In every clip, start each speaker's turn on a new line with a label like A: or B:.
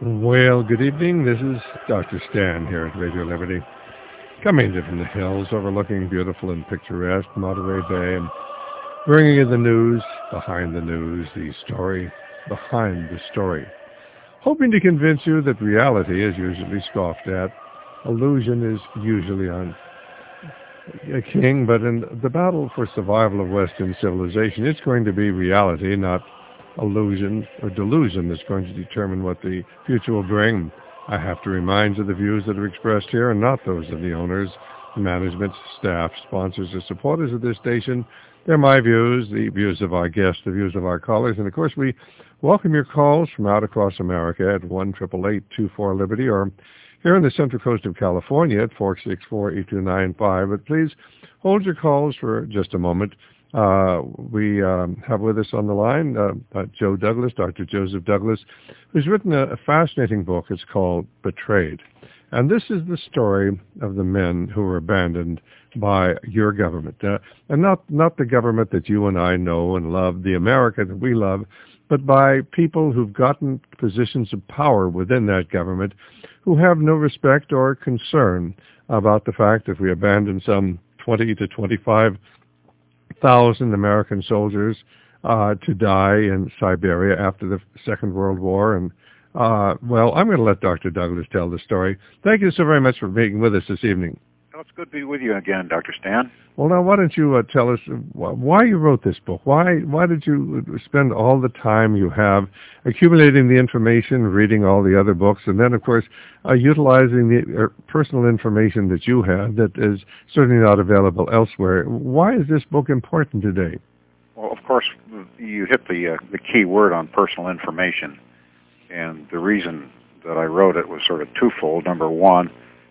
A: Well, good evening. This is Dr. Stan here at Radio Liberty, coming to you from the hills overlooking beautiful and picturesque Monterey Bay and bringing you the news, the story behind the story. Hoping to convince you that reality is usually scoffed at, illusion is usually on a king, but in the battle for survival of Western civilization, it's going to be reality, not illusion or delusion, that's going to determine what the future will bring. I have to remind you the views that are expressed here are not those of the owners, management, staff, sponsors, or supporters of this station. They're my views, the views of our guests, the views of our callers, and of course we welcome your calls from out across America at 1-888-24-LIBERTY or here on the Central Coast of California at 464-8295. But please hold your calls for just a moment. We have with us on the line Joe Douglas, Dr. Joseph Douglas, who's written a fascinating book. It's called Betrayed. And this is the story of the men who were abandoned by your government. And not the government that you and I know and love, the America that we love, but by people who've gotten positions of power within that government who have no respect or concern about the fact that we abandoned some 20 to 25,000 American soldiers to die in Siberia after the Second World War. And, well, I'm going to let Dr. Douglas tell the story. Thank you so very much for being with us this evening.
B: Well, it's good to be with you again, Dr. Stan.
A: Well, now, why don't you tell us why you wrote this book? Why did you spend all the time you have accumulating the information, reading all the other books, and then, of course, utilizing the personal information that you have that is certainly not available elsewhere? Why is this book important today?
B: Well, of course, you hit the key word on personal information, and the reason that I wrote it was sort of twofold. Number one,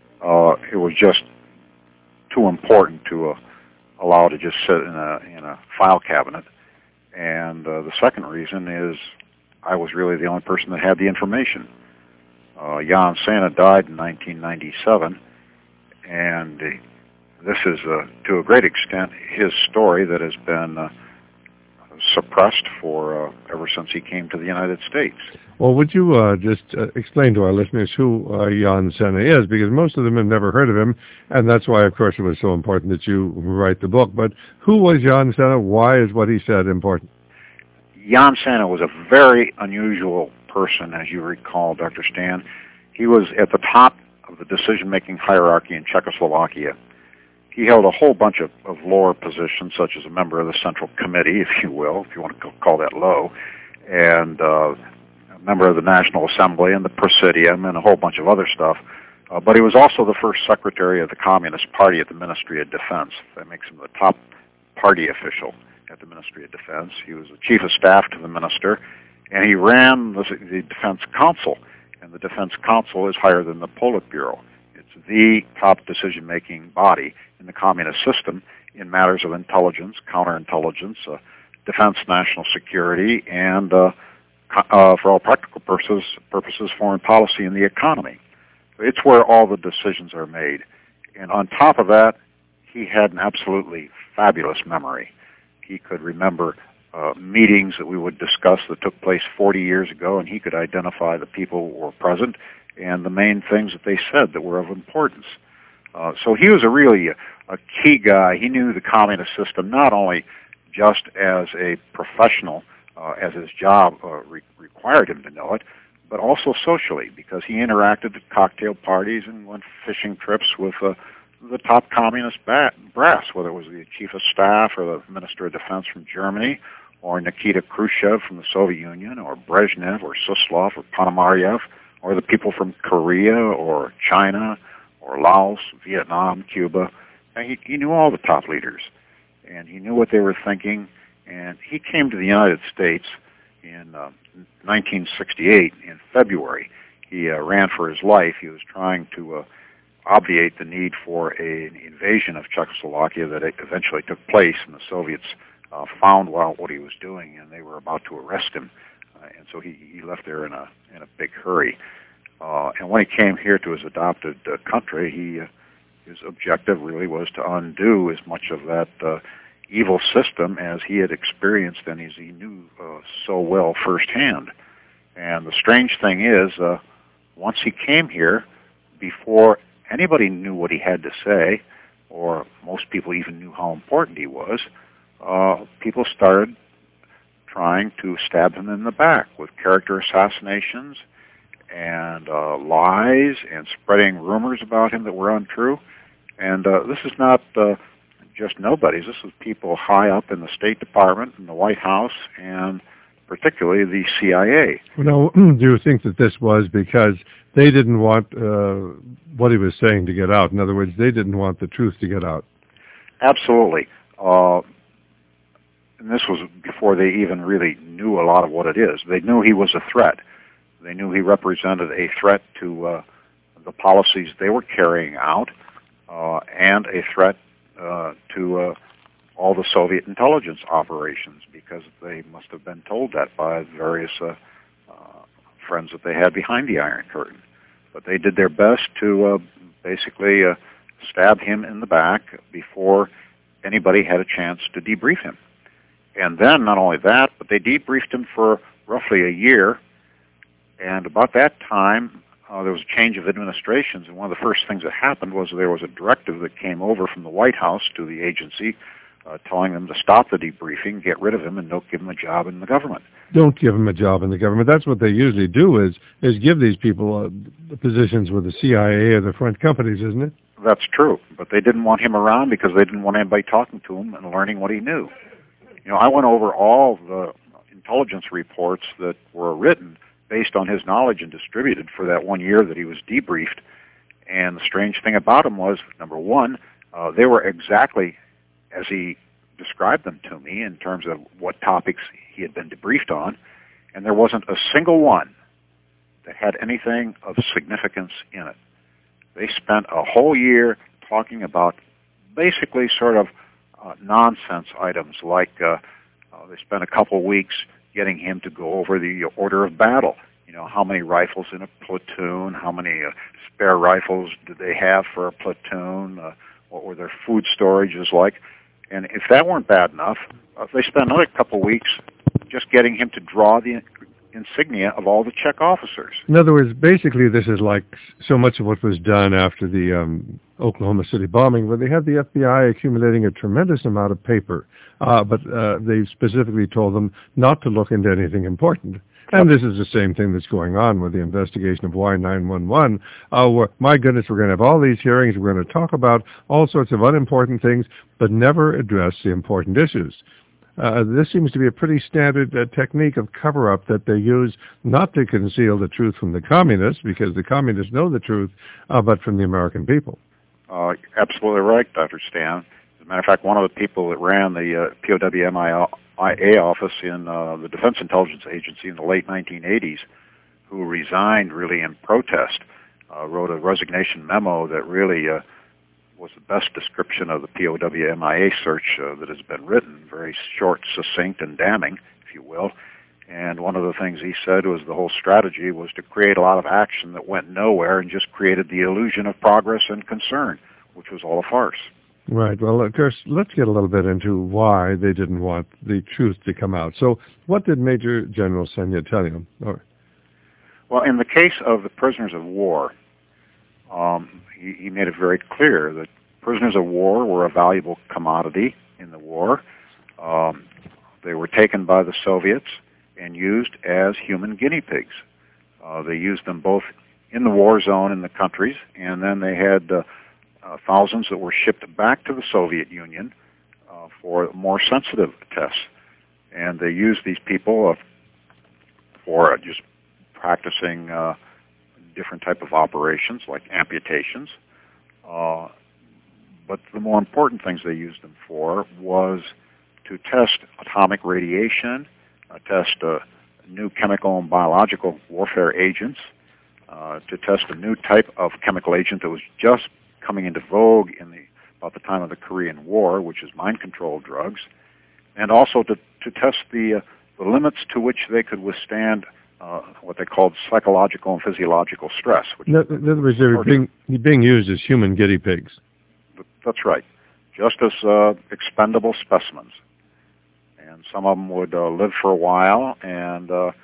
B: it was just too important to allow to just sit in a file cabinet, and the second reason is I was really the only person that had the information. Jan Santa died in 1997, and this is to a great extent his story that has been suppressed for ever since he came to the United States.
A: Well, would you just explain to our listeners who Jan Santa is, because most of them have never heard of him, and that's why, of course, it was so important that you write the book. But who was Jan Santa? Why is what he said important?
B: Jan Santa was a very unusual person, as you recall, Dr. Stan. He was at the top of the decision-making hierarchy in Czechoslovakia. He held a whole bunch of lower positions, such as a member of the Central Committee, if you will, if you want to call that low, and a member of the National Assembly and the Presidium and a whole bunch of other stuff. But he was also the first secretary of the Communist Party at the Ministry of Defense. That makes him the top party official at the Ministry of Defense. He was the chief of staff to the minister, and he ran the Defense Council. And the Defense Council is higher than the Politburo. It's the top decision-making body in the communist system in matters of intelligence, counterintelligence, defense, national security, and for all practical purposes, foreign policy and the economy. It's where all the decisions are made. And on top of that, he had an absolutely fabulous memory. He could remember meetings that we would discuss that took place 40 years ago, and he could identify the people who were present and the main things that they said that were of importance. So he was really a key guy. He knew the communist system not only just as a professional, as his job required him to know it, but also socially, because he interacted at cocktail parties and went fishing trips with the top communist brass, whether it was the chief of staff or the minister of defense from Germany, or Nikita Khrushchev from the Soviet Union, or Brezhnev, or Suslov, or Ponomarev, or the people from Korea, or China, or Laos, Vietnam, Cuba. And he knew all the top leaders, and he knew what they were thinking. And he came to the United States in 1968, in February. He ran for his life. He was trying to obviate the need for an invasion of Czechoslovakia that eventually took place, and the Soviets found out what he was doing, and they were about to arrest him. And so he left there in a big hurry. And when he came here to his adopted country, his objective really was to undo as much of that evil system as he had experienced and as he knew so well firsthand. And the strange thing is, once he came here, before anybody knew what he had to say, or most people even knew how important he was, people started trying to stab him in the back with character assassinations and lies and spreading rumors about him that were untrue. And this is not just nobodies. This is people high up in the State Department and the White House and particularly the CIA.
A: Now, do you think that this was because they didn't want what he was saying to get out? In other words, they didn't want the truth to get out.
B: Absolutely. And this was before they even really knew a lot of what it is. They knew he was a threat. They knew he represented a threat to the policies they were carrying out and a threat to all the Soviet intelligence operations, because they must have been told that by various friends that they had behind the Iron Curtain. But they did their best to basically stab him in the back before anybody had a chance to debrief him. And then, not only that, but they debriefed him for roughly a year. And about that time, there was a change of administrations, and one of the first things that happened was there was a directive that came over from the White House to the agency telling them to stop the debriefing, get rid of him, and don't give him a job in the government.
A: Don't give him a job in the government. That's what they usually do, is give these people positions with the CIA or the front companies, isn't it?
B: That's true, but they didn't want him around because they didn't want anybody talking to him and learning what he knew. You know, I went over all the intelligence reports that were written based on his knowledge and distributed for that 1 year that he was debriefed. And the strange thing about them was, number one, they were exactly as he described them to me in terms of what topics he had been debriefed on, and there wasn't a single one that had anything of significance in it. They spent a whole year talking about basically sort of nonsense items, like they spent a couple of weeks getting him to go over the order of battle. You know, how many rifles in a platoon, how many spare rifles did they have for a platoon, what were their food storages like. And if that weren't bad enough, they spent another couple of weeks just getting him to draw the insignia of all the Czech officers.
A: In other words, basically this is like so much of what was done after the Oklahoma City bombing, where they had the FBI accumulating a tremendous amount of paper, but they specifically told them not to look into anything important. And this is the same thing that's going on with the investigation of Y911. Where, my goodness, we're going to have all these hearings, we're going to talk about all sorts of unimportant things, but never address the important issues. This seems to be a pretty standard technique of cover-up that they use not to conceal the truth from the communists, because the communists know the truth, but from the American people.
B: Absolutely right, Dr. Stan. As a matter of fact, one of the people that ran the POW-MIA office in the Defense Intelligence Agency in the late 1980s, who resigned really in protest, wrote a resignation memo that really was the best description of the POW-MIA search that has been written, very short, succinct, and damning, if you will. And one of the things he said was the whole strategy was to create a lot of action that went nowhere and just created the illusion of progress and concern, which was all a farce.
A: Right. Well, of course, let's get a little bit into why they didn't want the truth to come out. So what did Major General Senya tell you?
B: Well, in the case of the prisoners of war, he made it very clear that prisoners of war were a valuable commodity in the war. They were taken by the Soviets and used as human guinea pigs. They used them both in the war zone in the countries, and then they had thousands that were shipped back to the Soviet Union for more sensitive tests. And they used these people for just practicing different type of operations like amputations. But the more important things they used them for was to test atomic radiation, test new chemical and biological warfare agents, to test a new type of chemical agent that was just coming into vogue about the time of the Korean War, which is mind control drugs, and also to test the limits to which they could withstand what they called psychological and physiological stress.
A: In other words, they were being used as human guinea pigs.
B: That's right, just as expendable specimens. And some of them would live for a while, and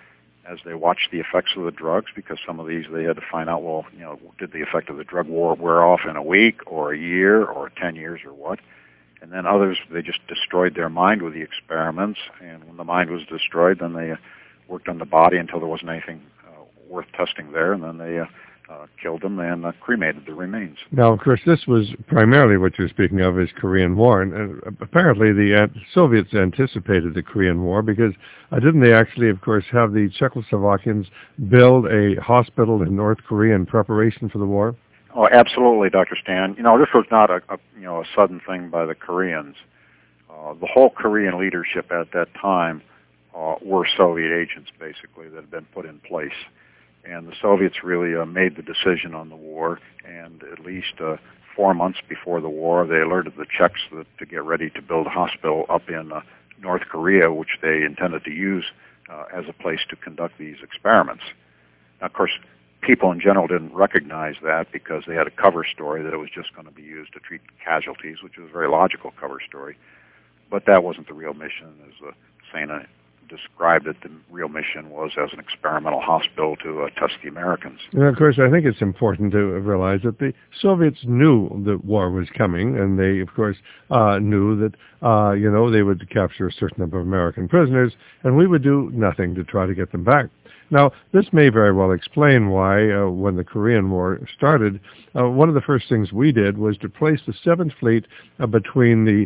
B: as they watched the effects of the drugs, because some of these they had to find out, well, did the effect of the drug war wear off in a week or a year or 10 years or what? And then others, they just destroyed their mind with the experiments, and when the mind was destroyed, then they worked on the body until there wasn't anything worth testing there, and then they killed them and cremated the remains.
A: Now, of course, this was primarily what you're speaking of is Korean War, and apparently the Soviets anticipated the Korean War because didn't they actually, of course, have the Czechoslovakians build a hospital in North Korea in preparation for the war?
B: Oh, absolutely, Dr. Stan. This was not a sudden thing by the Koreans. The whole Korean leadership at that time were Soviet agents, basically, that had been put in place. And the Soviets really made the decision on the war, and at least 4 months before the war, they alerted the Czechs to get ready to build a hospital up in North Korea, which they intended to use as a place to conduct these experiments. Now, of course, people in general didn't recognize that because they had a cover story that it was just going to be used to treat casualties, which was a very logical cover story. But that wasn't the real mission, as Sana described it. The real mission was as an experimental hospital to test the Americans.
A: And of course, I think it's important to realize that the Soviets knew that war was coming, and they, of course, knew that, they would capture a certain number of American prisoners, and we would do nothing to try to get them back. Now, this may very well explain why, when the Korean War started, one of the first things we did was to place the 7th Fleet between the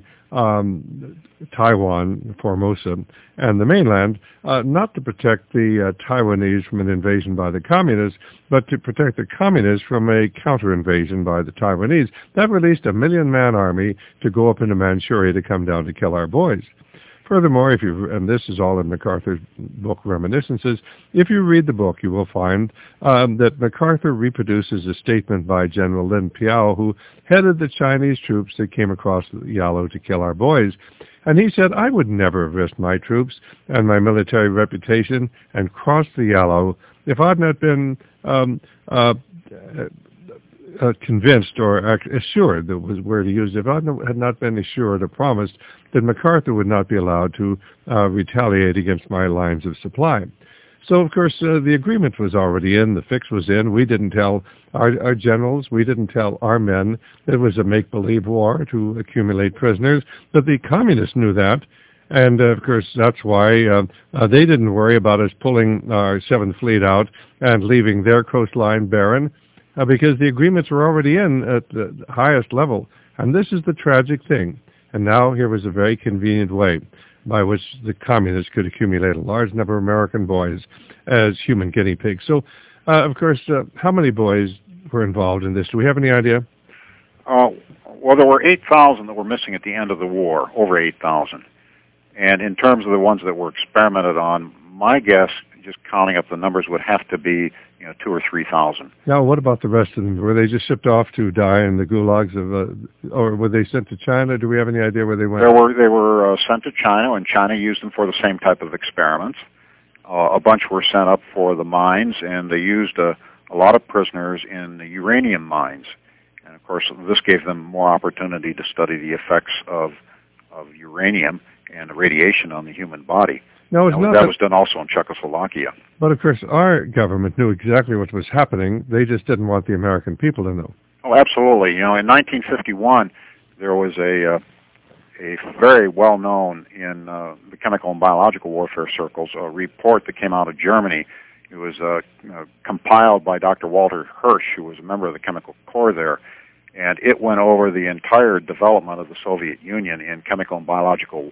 A: Taiwan, Formosa, and the mainland, not to protect the Taiwanese from an invasion by the communists, but to protect the communists from a counter-invasion by the Taiwanese. That released a 1 million-man army to go up into Manchuria to come down to kill our boys. Furthermore, and this is all in MacArthur's book Reminiscences, if you read the book, you will find that MacArthur reproduces a statement by General Lin Piao, who headed the Chinese troops that came across the Yalu to kill our boys. And he said, I would never have risked my troops and my military reputation and crossed the Yalu if I'd not been convinced or assured, that was where to use it, if I had not been assured or promised that MacArthur would not be allowed to retaliate against my lines of supply. So, of course, the agreement was already in, the fix was in. We didn't tell our generals, we didn't tell our men that it was a make-believe war to accumulate prisoners, but the communists knew that. And, of course, that's why they didn't worry about us pulling our 7th Fleet out and leaving their coastline barren, because the agreements were already in at the highest level. And this is the tragic thing. And now here was a very convenient way by which the communists could accumulate a large number of American boys as human guinea pigs. So, of course, how many boys were involved in this? Do we have any idea?
B: Well, there were 8,000 that were missing at the end of the war, over 8,000. And in terms of the ones that were experimented on, my guess, just counting up the numbers, would have to be 2,000 or 3,000.
A: Now, what about the rest of them? Were they just shipped off to die in the gulags or were they sent to China? Do we have any idea where they went?
B: They were sent to China, and China used them for the same type of experiments. A bunch were sent up for the mines, and they used a lot of prisoners in the uranium mines. And of course, this gave them more opportunity to study the effects of uranium and the radiation on the human body.
A: No,
B: that was done also in Czechoslovakia.
A: But of course, our government knew exactly what was happening. They just didn't want the American people to know.
B: Oh, absolutely. In 1951, there was a very well-known in the chemical and biological warfare circles a report that came out of Germany. It was compiled by Dr. Walter Hirsch, who was a member of the Chemical Corps there, and it went over the entire development of the Soviet Union in chemical and biological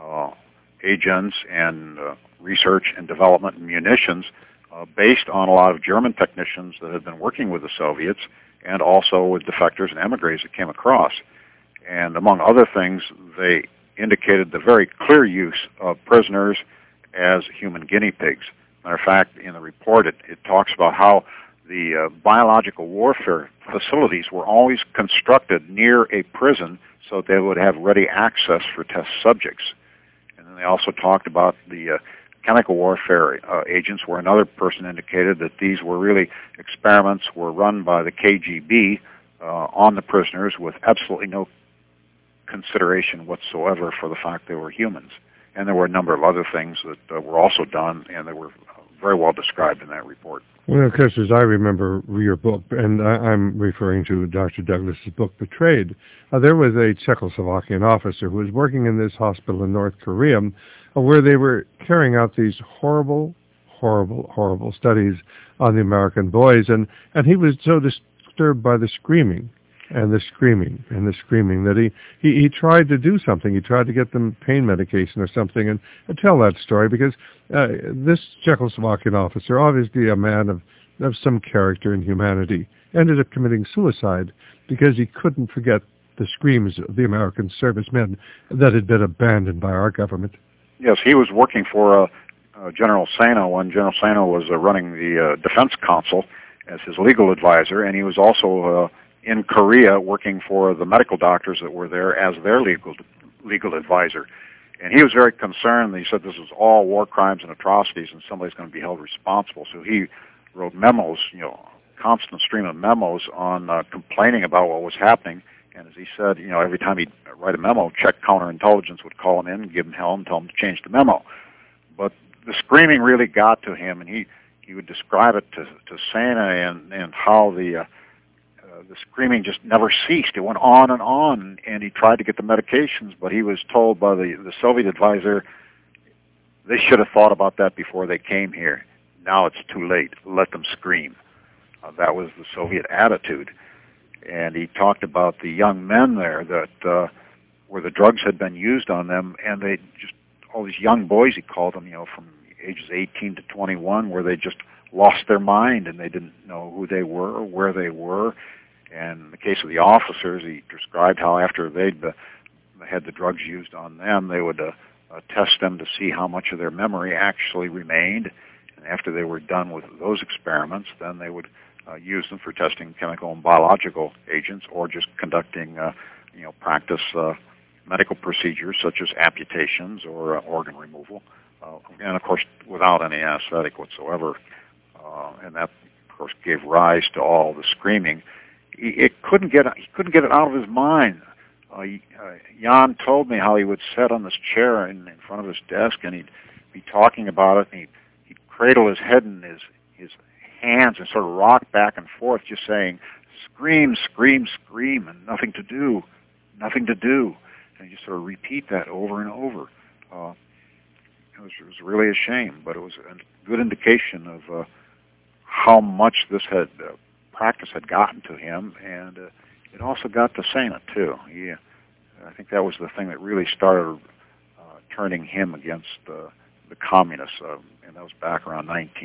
B: agents and research and development and munitions based on a lot of German technicians that had been working with the Soviets and also with defectors and emigres that came across. And among other things, they indicated the very clear use of prisoners as human guinea pigs. Matter of fact, in the report, it talks about how the biological warfare facilities were always constructed near a prison so they would have ready access for test subjects. And they also talked about the chemical warfare agents, where another person indicated that these were really experiments were run by the KGB on the prisoners with absolutely no consideration whatsoever for the fact they were humans. And there were a number of other things that were also done, and they were very well described in that report.
A: Well, of course, as I remember your book, and I'm referring to Dr. Douglas's book, Betrayed, there was a Czechoslovakian officer who was working in this hospital in North Korea where they were carrying out these horrible studies on the American boys, and he was so disturbed by the screaming that he tried to do something. He tried to get them pain medication or something, and tell that story, because this Czechoslovakian officer, obviously a man of some character and humanity, ended up committing suicide because he couldn't forget the screams of the American servicemen that had been abandoned by our government.
B: Yes, he was working for General Sano when General Sano was running the Defense Council as his legal advisor, and he was also in Korea working for the medical doctors that were there as their legal advisor. And he was very concerned. He said this was all war crimes and atrocities and somebody's going to be held responsible. So he wrote memos, constant stream of memos on complaining about what was happening. And as he said, every time he'd write a memo, Czech counterintelligence would call him in and give him hell and tell him to change the memo. But the screaming really got to him, and he would describe it to Sana and how the screaming just never ceased. It went on, and he tried to get the medications, but he was told by the Soviet advisor, they should have thought about that before they came here. Now it's too late. Let them scream. That was the Soviet attitude. And he talked about the young men there that where the drugs had been used on them, and they just, all these young boys, he called them, from ages 18 to 21, where they just lost their mind and they didn't know who they were or where they were. And in the case of the officers, he described how after they'd had the drugs used on them, they would test them to see how much of their memory actually remained. And after they were done with those experiments, then they would use them for testing chemical and biological agents, or just conducting, practice medical procedures such as amputations or organ removal, and of course without any anesthetic whatsoever. And that, of course, gave rise to all the screaming. He couldn't get it out of his mind. Jan told me how he would sit on this chair in front of his desk, and he'd be talking about it, and he'd cradle his head in his hands and sort of rock back and forth, just saying, "Scream, scream, scream," and nothing to do. And he just sort of repeat that over and over. It was really a shame, but it was a good indication of how much this practice had gotten to him, and it also got to Sana too. I think that was the thing that really started turning him against the communists, and that was back around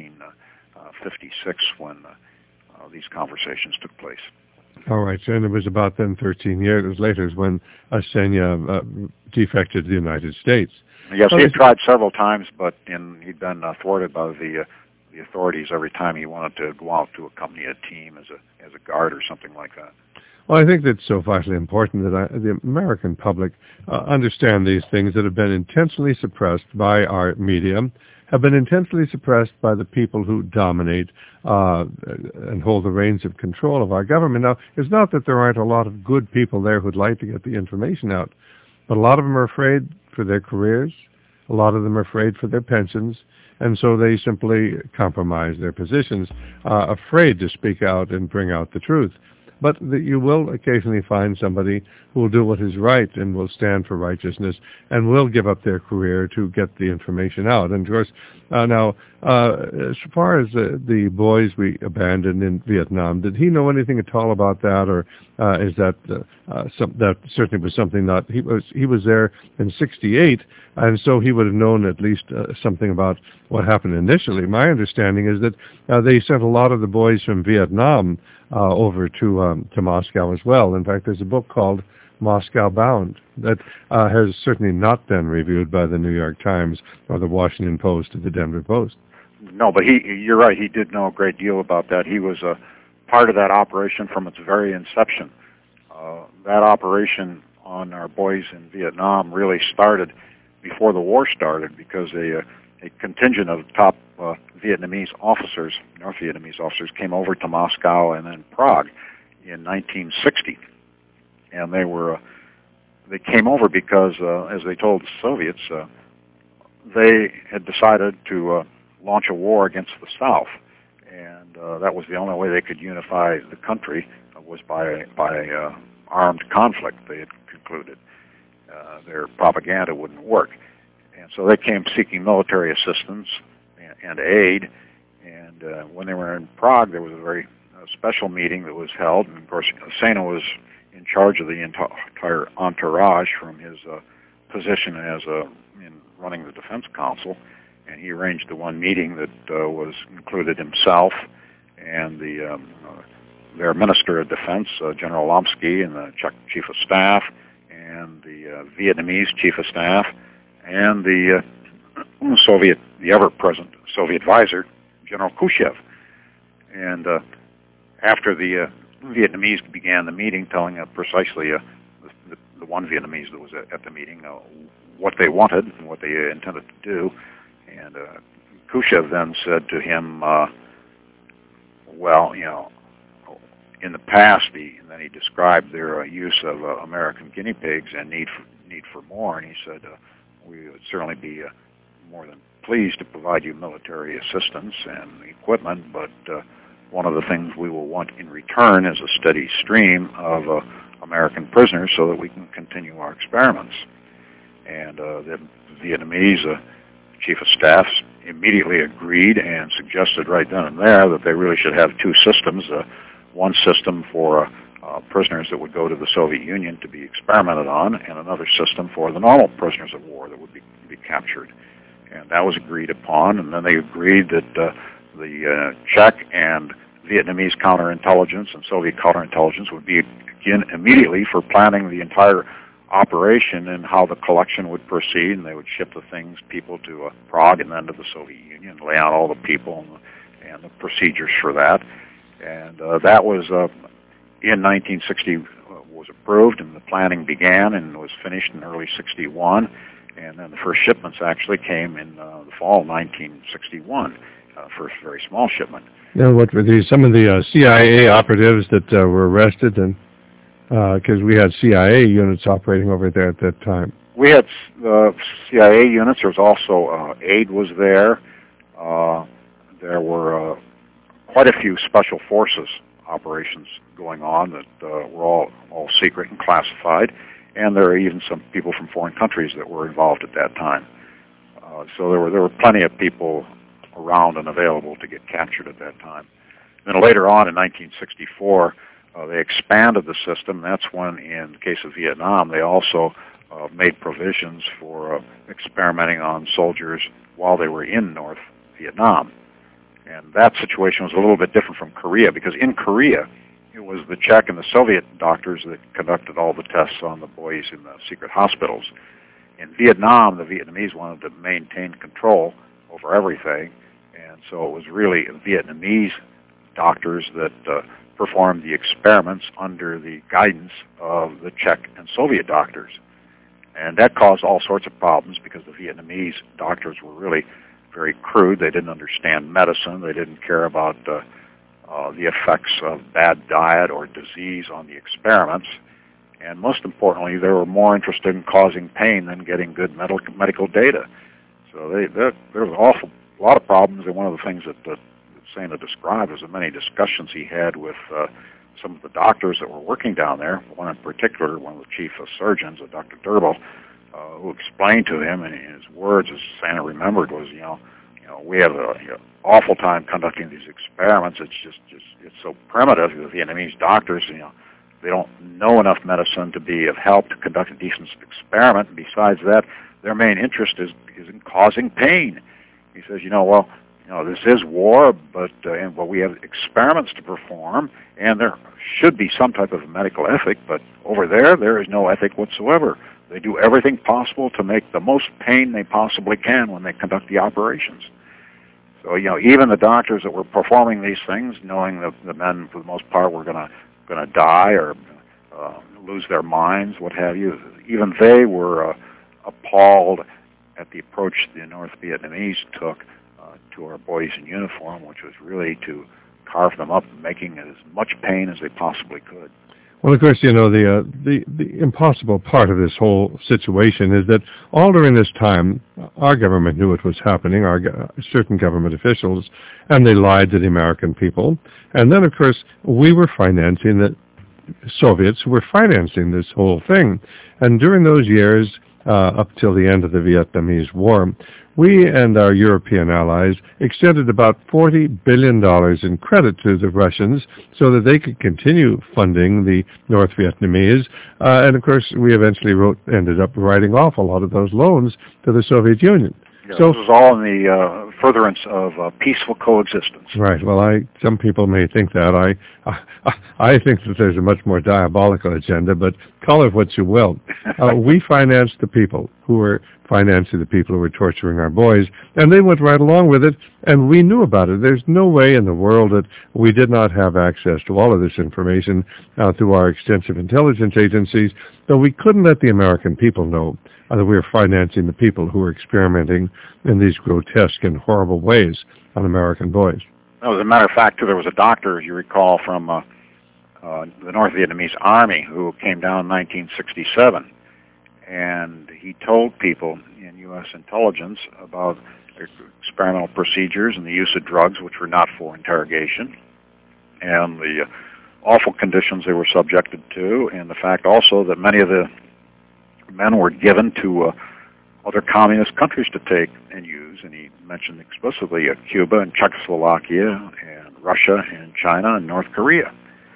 B: 1956 when these conversations took place.
A: All right, and it was about then 13 years later when Senya defected to the United States.
B: Yes, he had tried several times, but he'd been thwarted by the authorities every time he wanted to go out to accompany a team as a guard or something like that.
A: Well, I think that's so vitally important that the American public understand these things that have been intentionally suppressed by our media, have been intensely suppressed by the people who dominate and hold the reins of control of our government. Now, it's not that there aren't a lot of good people there who'd like to get the information out, but a lot of them are afraid for their careers, a lot of them are afraid for their pensions, and so they simply compromise their positions, afraid to speak out and bring out the truth. But you will occasionally find somebody who will do what is right and will stand for righteousness and will give up their career to get the information out. And of course, now, as far as the boys we abandoned in Vietnam, did he know anything at all about that, or is that that certainly was something that he was there in '68, and so he would have known at least something about what happened initially. My understanding is that they sent a lot of the boys from Vietnam over to Moscow as well. In fact, there's a book called Moscow Bound that has certainly not been reviewed by the New York Times or the Washington Post or the Denver Post.
B: No, but you're right. He did know a great deal about that. He was a part of that operation from its very inception. That operation on our boys in Vietnam really started before the war started, because a contingent of top Vietnamese officers, North Vietnamese officers, came over to Moscow and then Prague in 1960. And they came over because, as they told the Soviets, they had decided to launch a war against the South. And that was the only way they could unify the country, was by armed conflict, they had concluded. Their propaganda wouldn't work. And so they came seeking military assistance and aid. And when they were in Prague, there was a very special meeting that was held. And of course, Sena was in charge of the entire entourage from his position as in running the Defense Council. And he arranged the one meeting that included himself and their Minister of Defense, General Lomsky, and the Czech Chief of Staff, and the Vietnamese Chief of Staff, and the ever-present Soviet advisor, General Khrushchev. And after the Vietnamese began the meeting, telling precisely the one Vietnamese that was at the meeting what they wanted and what they intended to do, and Khrushchev then said to him, well, in the past, and then he described their use of American guinea pigs and need for more, and he said, we would certainly be more than pleased to provide you military assistance and equipment, but one of the things we will want in return is a steady stream of American prisoners so that we can continue our experiments. And the Vietnamese Chief of Staff immediately agreed and suggested right then and there that they really should have two systems, one system for prisoners that would go to the Soviet Union to be experimented on, and another system for the normal prisoners of war that would be captured. And that was agreed upon, and then they agreed that the Czech and Vietnamese counterintelligence and Soviet counterintelligence would be begin immediately for planning the entire operation and how the collection would proceed, and they would ship the people to Prague and then to the Soviet Union, lay out all the people and the procedures for that. And that was in 1960 was approved, and the planning began and was finished in early 61. And then the first shipments actually came in the fall of 1961, first very small shipment.
A: Now, what were some of the CIA operatives that were arrested? And because we had CIA units operating over there at that time.
B: We had CIA units. There was also AID was there. There were quite a few special forces operations going on that were all secret and classified. And there are even some people from foreign countries that were involved at that time. So there were plenty of people around and available to get captured at that time. Then later on in 1964, they expanded the system. That's when, in the case of Vietnam, they also made provisions for experimenting on soldiers while they were in North Vietnam. And that situation was a little bit different from Korea, because in Korea, it was the Czech and the Soviet doctors that conducted all the tests on the boys in the secret hospitals. In Vietnam, the Vietnamese wanted to maintain control over everything, and so it was really Vietnamese doctors that performed the experiments under the guidance of the Czech and Soviet doctors. And that caused all sorts of problems because the Vietnamese doctors were really very crude. They didn't understand medicine. They didn't care about the effects of bad diet or disease on the experiments. And most importantly, they were more interested in causing pain than getting good medical data. So there was an awful lot of problems, and one of the things that Sena described was the many discussions he had with some of the doctors that were working down there. One in particular, one of the chief of surgeons, Dr. Durbel, who explained to him, and in his words, as Sena remembered, was, we have an awful time conducting these experiments. It's so primitive. The Vietnamese doctors, they don't know enough medicine to be of help to conduct a decent experiment. And besides that, their main interest is in causing pain. He says, this is war, but we have experiments to perform, and there should be some type of medical ethic, but over there is no ethic whatsoever. They do everything possible to make the most pain they possibly can when they conduct the operations. So, even the doctors that were performing these things, knowing that the men, for the most part, were going to die or lose their minds, what have you, even they were appalled at the approach the North Vietnamese took to our boys in uniform, which was really to carve them up, making as much pain as they possibly could.
A: Well, of course, the impossible part of this whole situation is that all during this time, our government knew it was happening, certain government officials, and they lied to the American people. And then, of course, we were financing the Soviets who were financing this whole thing. And during those years, up till the end of the Vietnamese War, we and our European allies extended about $40 billion in credit to the Russians so that they could continue funding the North Vietnamese. And of course, we eventually ended up writing off a lot of those loans to the Soviet Union.
B: Yeah, so this is all in the furtherance of peaceful coexistence.
A: Right. Well, some people may think that. I think that there's a much more diabolical agenda, but call it what you will. We financed the people who were financing the people who were torturing our boys, and they went right along with it, and we knew about it. There's no way in the world that we did not have access to all of this information through our extensive intelligence agencies, though we couldn't let the American people know that we were financing the people who were experimenting in these grotesque and horrible ways on American boys.
B: Well, as a matter of fact, there was a doctor, as you recall, from the North Vietnamese Army who came down in 1967, and he told people in U.S. intelligence about experimental procedures and the use of drugs, which were not for interrogation, and the awful conditions they were subjected to, and the fact also that many of the men were given to other communist countries to take and use, and he mentioned explicitly Cuba and Czechoslovakia and Russia and China and North Korea.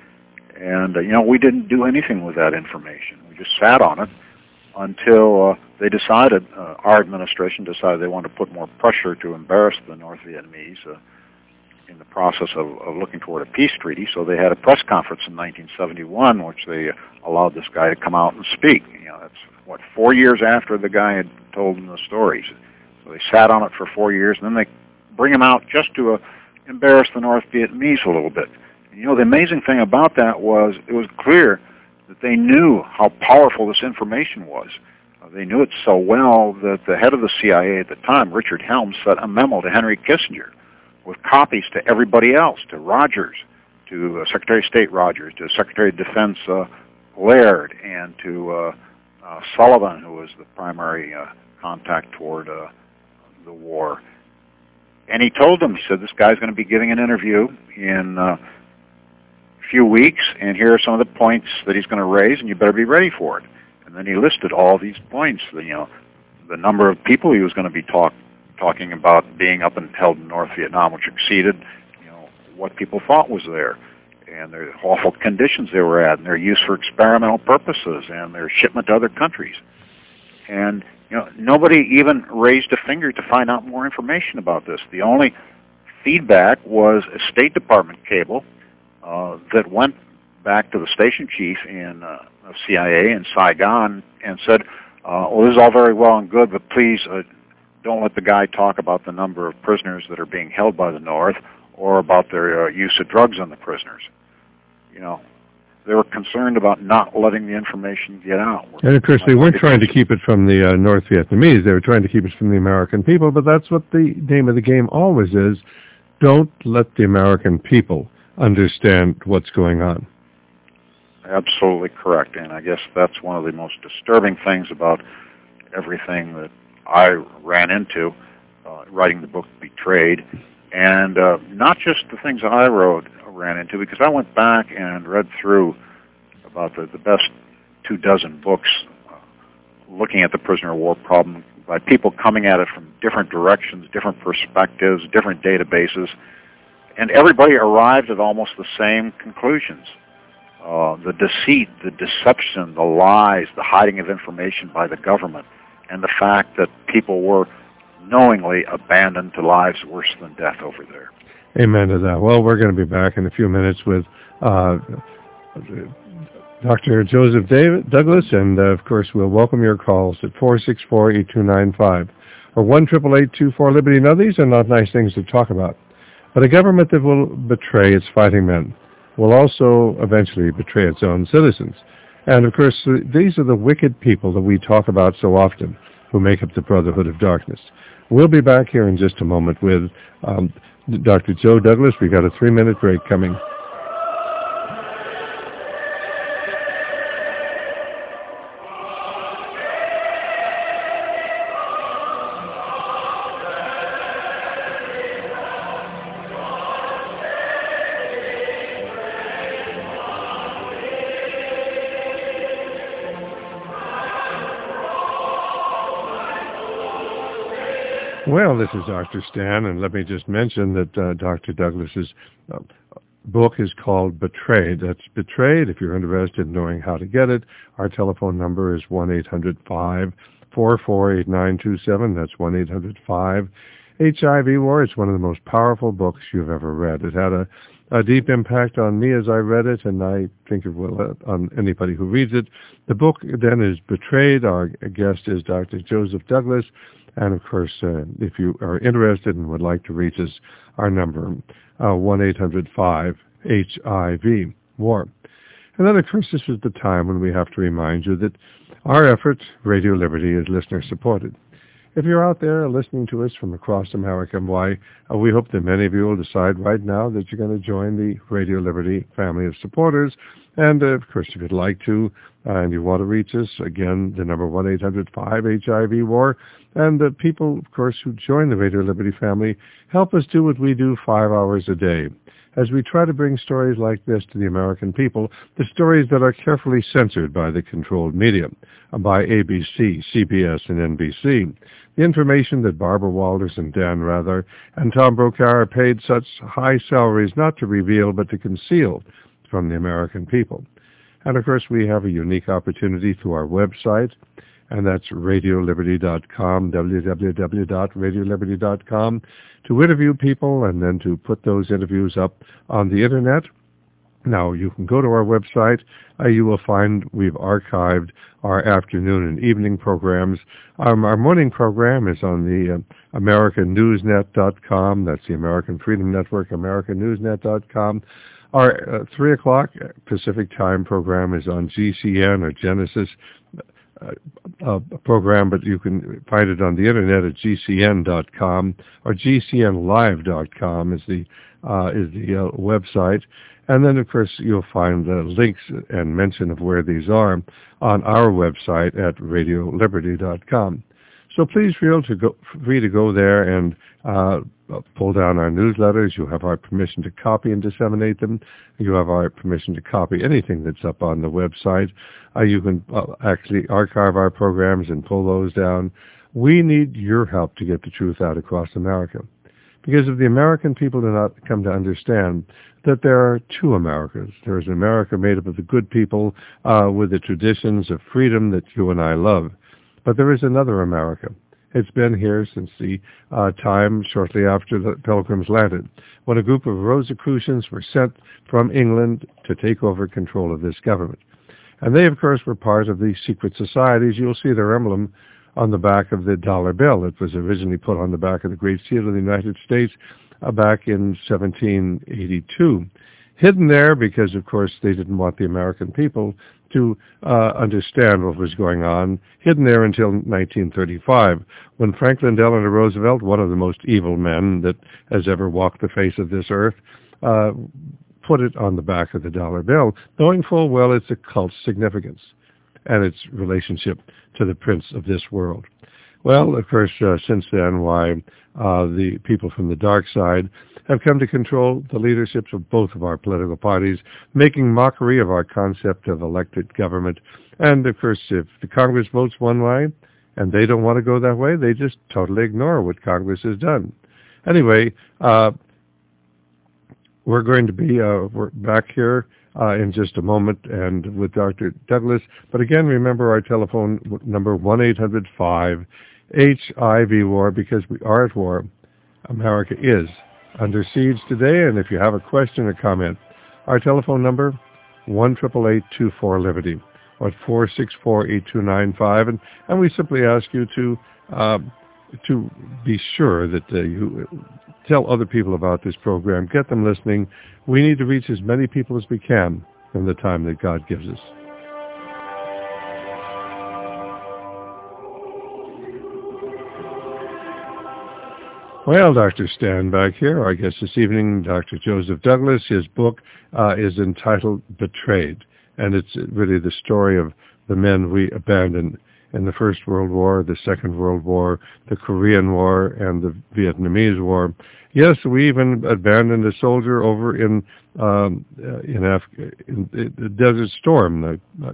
B: And, we didn't do anything with that information. We just sat on it until they decided, our administration decided they wanted to put more pressure to embarrass the North Vietnamese in the process of looking toward a peace treaty. So they had a press conference in 1971, which they allowed this guy to come out and speak. That's 4 years after the guy had told them the stories. So they sat on it for 4 years, and then they bring him out just to embarrass the North Vietnamese a little bit. And, the amazing thing about that was it was clear that they knew how powerful this information was. They knew it so well that the head of the CIA at the time, Richard Helms, sent a memo to Henry Kissinger with copies to everybody else, to Rogers, to Secretary of State Rogers, to Secretary of Defense Laird, and to Sullivan, who was the primary contact toward the war. And he told them, he said, this guy's going to be giving an interview in a few weeks, and here are some of the points that he's going to raise, and you better be ready for it. And then he listed all these points, the number of people he was going to be talking about being up and held in North Vietnam, which exceeded, what people thought was there, and the awful conditions they were at, and their use for experimental purposes, and their shipment to other countries. And, nobody even raised a finger to find out more information about this. The only feedback was a State Department cable that went back to the station chief in CIA in Saigon and said, well, this is all very well and good, but please don't let the guy talk about the number of prisoners that are being held by the North or about their use of drugs on the prisoners. They were concerned about not letting the information get out.
A: And of course, they weren't trying to keep it from the North Vietnamese. They were trying to keep it from the American people, but that's what the name of the game always is. Don't let the American people understand what's going on.
B: Absolutely correct. And I guess that's one of the most disturbing things about everything that I ran into writing the book Betrayed. And not just the things I ran into, because I went back and read through about the best 24 books looking at the prisoner of war problem by people coming at it from different directions, different perspectives, different databases, and everybody arrived at almost the same conclusions. The deceit, the deception, the lies, the hiding of information by the government, and the fact that people were knowingly abandoned to lives worse than death over there.
A: Amen to that. Well, we're going to be back in a few minutes with Dr. Joseph Douglas, and of course, we'll welcome your calls at 464-8295 or 1-888-24-LIBERTY. Now, these are not nice things to talk about, but a government that will betray its fighting men will also eventually betray its own citizens. And of course, these are the wicked people that we talk about so often who make up the Brotherhood of Darkness. We'll be back here in just a moment with Dr. Joe Douglas. We've got a 3-minute break coming. Well, this is Dr. Stan, and let me just mention that Dr. Douglas's book is called Betrayed. That's Betrayed. If you're interested in knowing how to get it, our telephone number is 1-800-544-8927. That's 1-800-5-HIV-WAR. It's one of the most powerful books you've ever read. It had a deep impact on me as I read it, and I think it will on anybody who reads it. The book then is Betrayed. Our guest is Dr. Joseph Douglas. And, of course, if you are interested and would like to reach us, our number, 1-800-5-HIV-WAR. And then, of course, this is the time when we have to remind you that our effort, Radio Liberty, is listener-supported. If you're out there listening to us from across America and why, we hope that many of you will decide right now that you're going to join the Radio Liberty family of supporters. And, of course, if you'd like to and you want to reach us, again, the number 1-800-5-HIV-WAR. And the people, of course, who join the Radio Liberty family help us do what we do 5 hours a day. As we try to bring stories like this to the American people, the stories that are carefully censored by the controlled media, by ABC, CBS, and NBC. The information that Barbara Walters and Dan Rather and Tom Brokaw are paid such high salaries not to reveal but to conceal from the American people. And, of course, we have a unique opportunity through our website, and that's radioliberty.com, www.radioliberty.com, to interview people and then to put those interviews up on the Internet. Now, you can go to our website. You will find we've archived our afternoon and evening programs. Our morning program is on the AmericanNewsNet.com. That's the American Freedom Network, AmericanNewsNet.com. Our 3 o'clock Pacific Time program is on GCN or Genesis program, but you can find it on the Internet at GCN.com, or GCNlive.com is the website. And then, of course, you'll find the links and mention of where these are on our website at radioliberty.com. So please feel free to go there and pull down our newsletters. You have our permission to copy and disseminate them. You have our permission to copy anything that's up on the website. You can actually archive our programs and pull those down. We need your help to get the truth out across America. Because if the American people do not come to understand that there are two Americas, there is an America made up of the good people with the traditions of freedom that you and I love. But there is another America. It's been here since the time shortly after the Pilgrims landed, when a group of Rosicrucians were sent from England to take over control of this government. And they, of course, were part of the secret societies. You'll see their emblem on the back of the dollar bill. It was originally put on the back of the Great Seal of the United States back in 1782. Hidden there because, of course, they didn't want the American people to understand what was going on. Hidden there until 1935, when Franklin Delano Roosevelt, one of the most evil men that has ever walked the face of this earth, put it on the back of the dollar bill, knowing full well its occult significance and its relationship to the prince of this world. Well, of course, since then, why the people from the dark side have come to control the leaderships of both of our political parties, making mockery of our concept of elected government. And, of course, if the Congress votes one way and they don't want to go that way, they just totally ignore what Congress has done. Anyway, we're going to be we're back here in just a moment and with Dr. Douglas. But again, remember our telephone number, 1-800-5-HIV-WAR, because we are at war. America is under siege today, and if you have a question or comment, our telephone number, 1-888-24-LIBERTY, or 464-8295, and we simply ask you to be sure that you tell other people about this program, get them listening. We need to reach as many people as we can in the time that God gives us. Well, Dr. Stan back here. Our guest this evening, Dr. Joseph Douglas. His book is entitled Betrayed, and it's really the story of the men we abandoned in the First World War, the Second World War, the Korean War, and the Vietnamese War. Yes, we even abandoned a soldier over in the Desert Storm,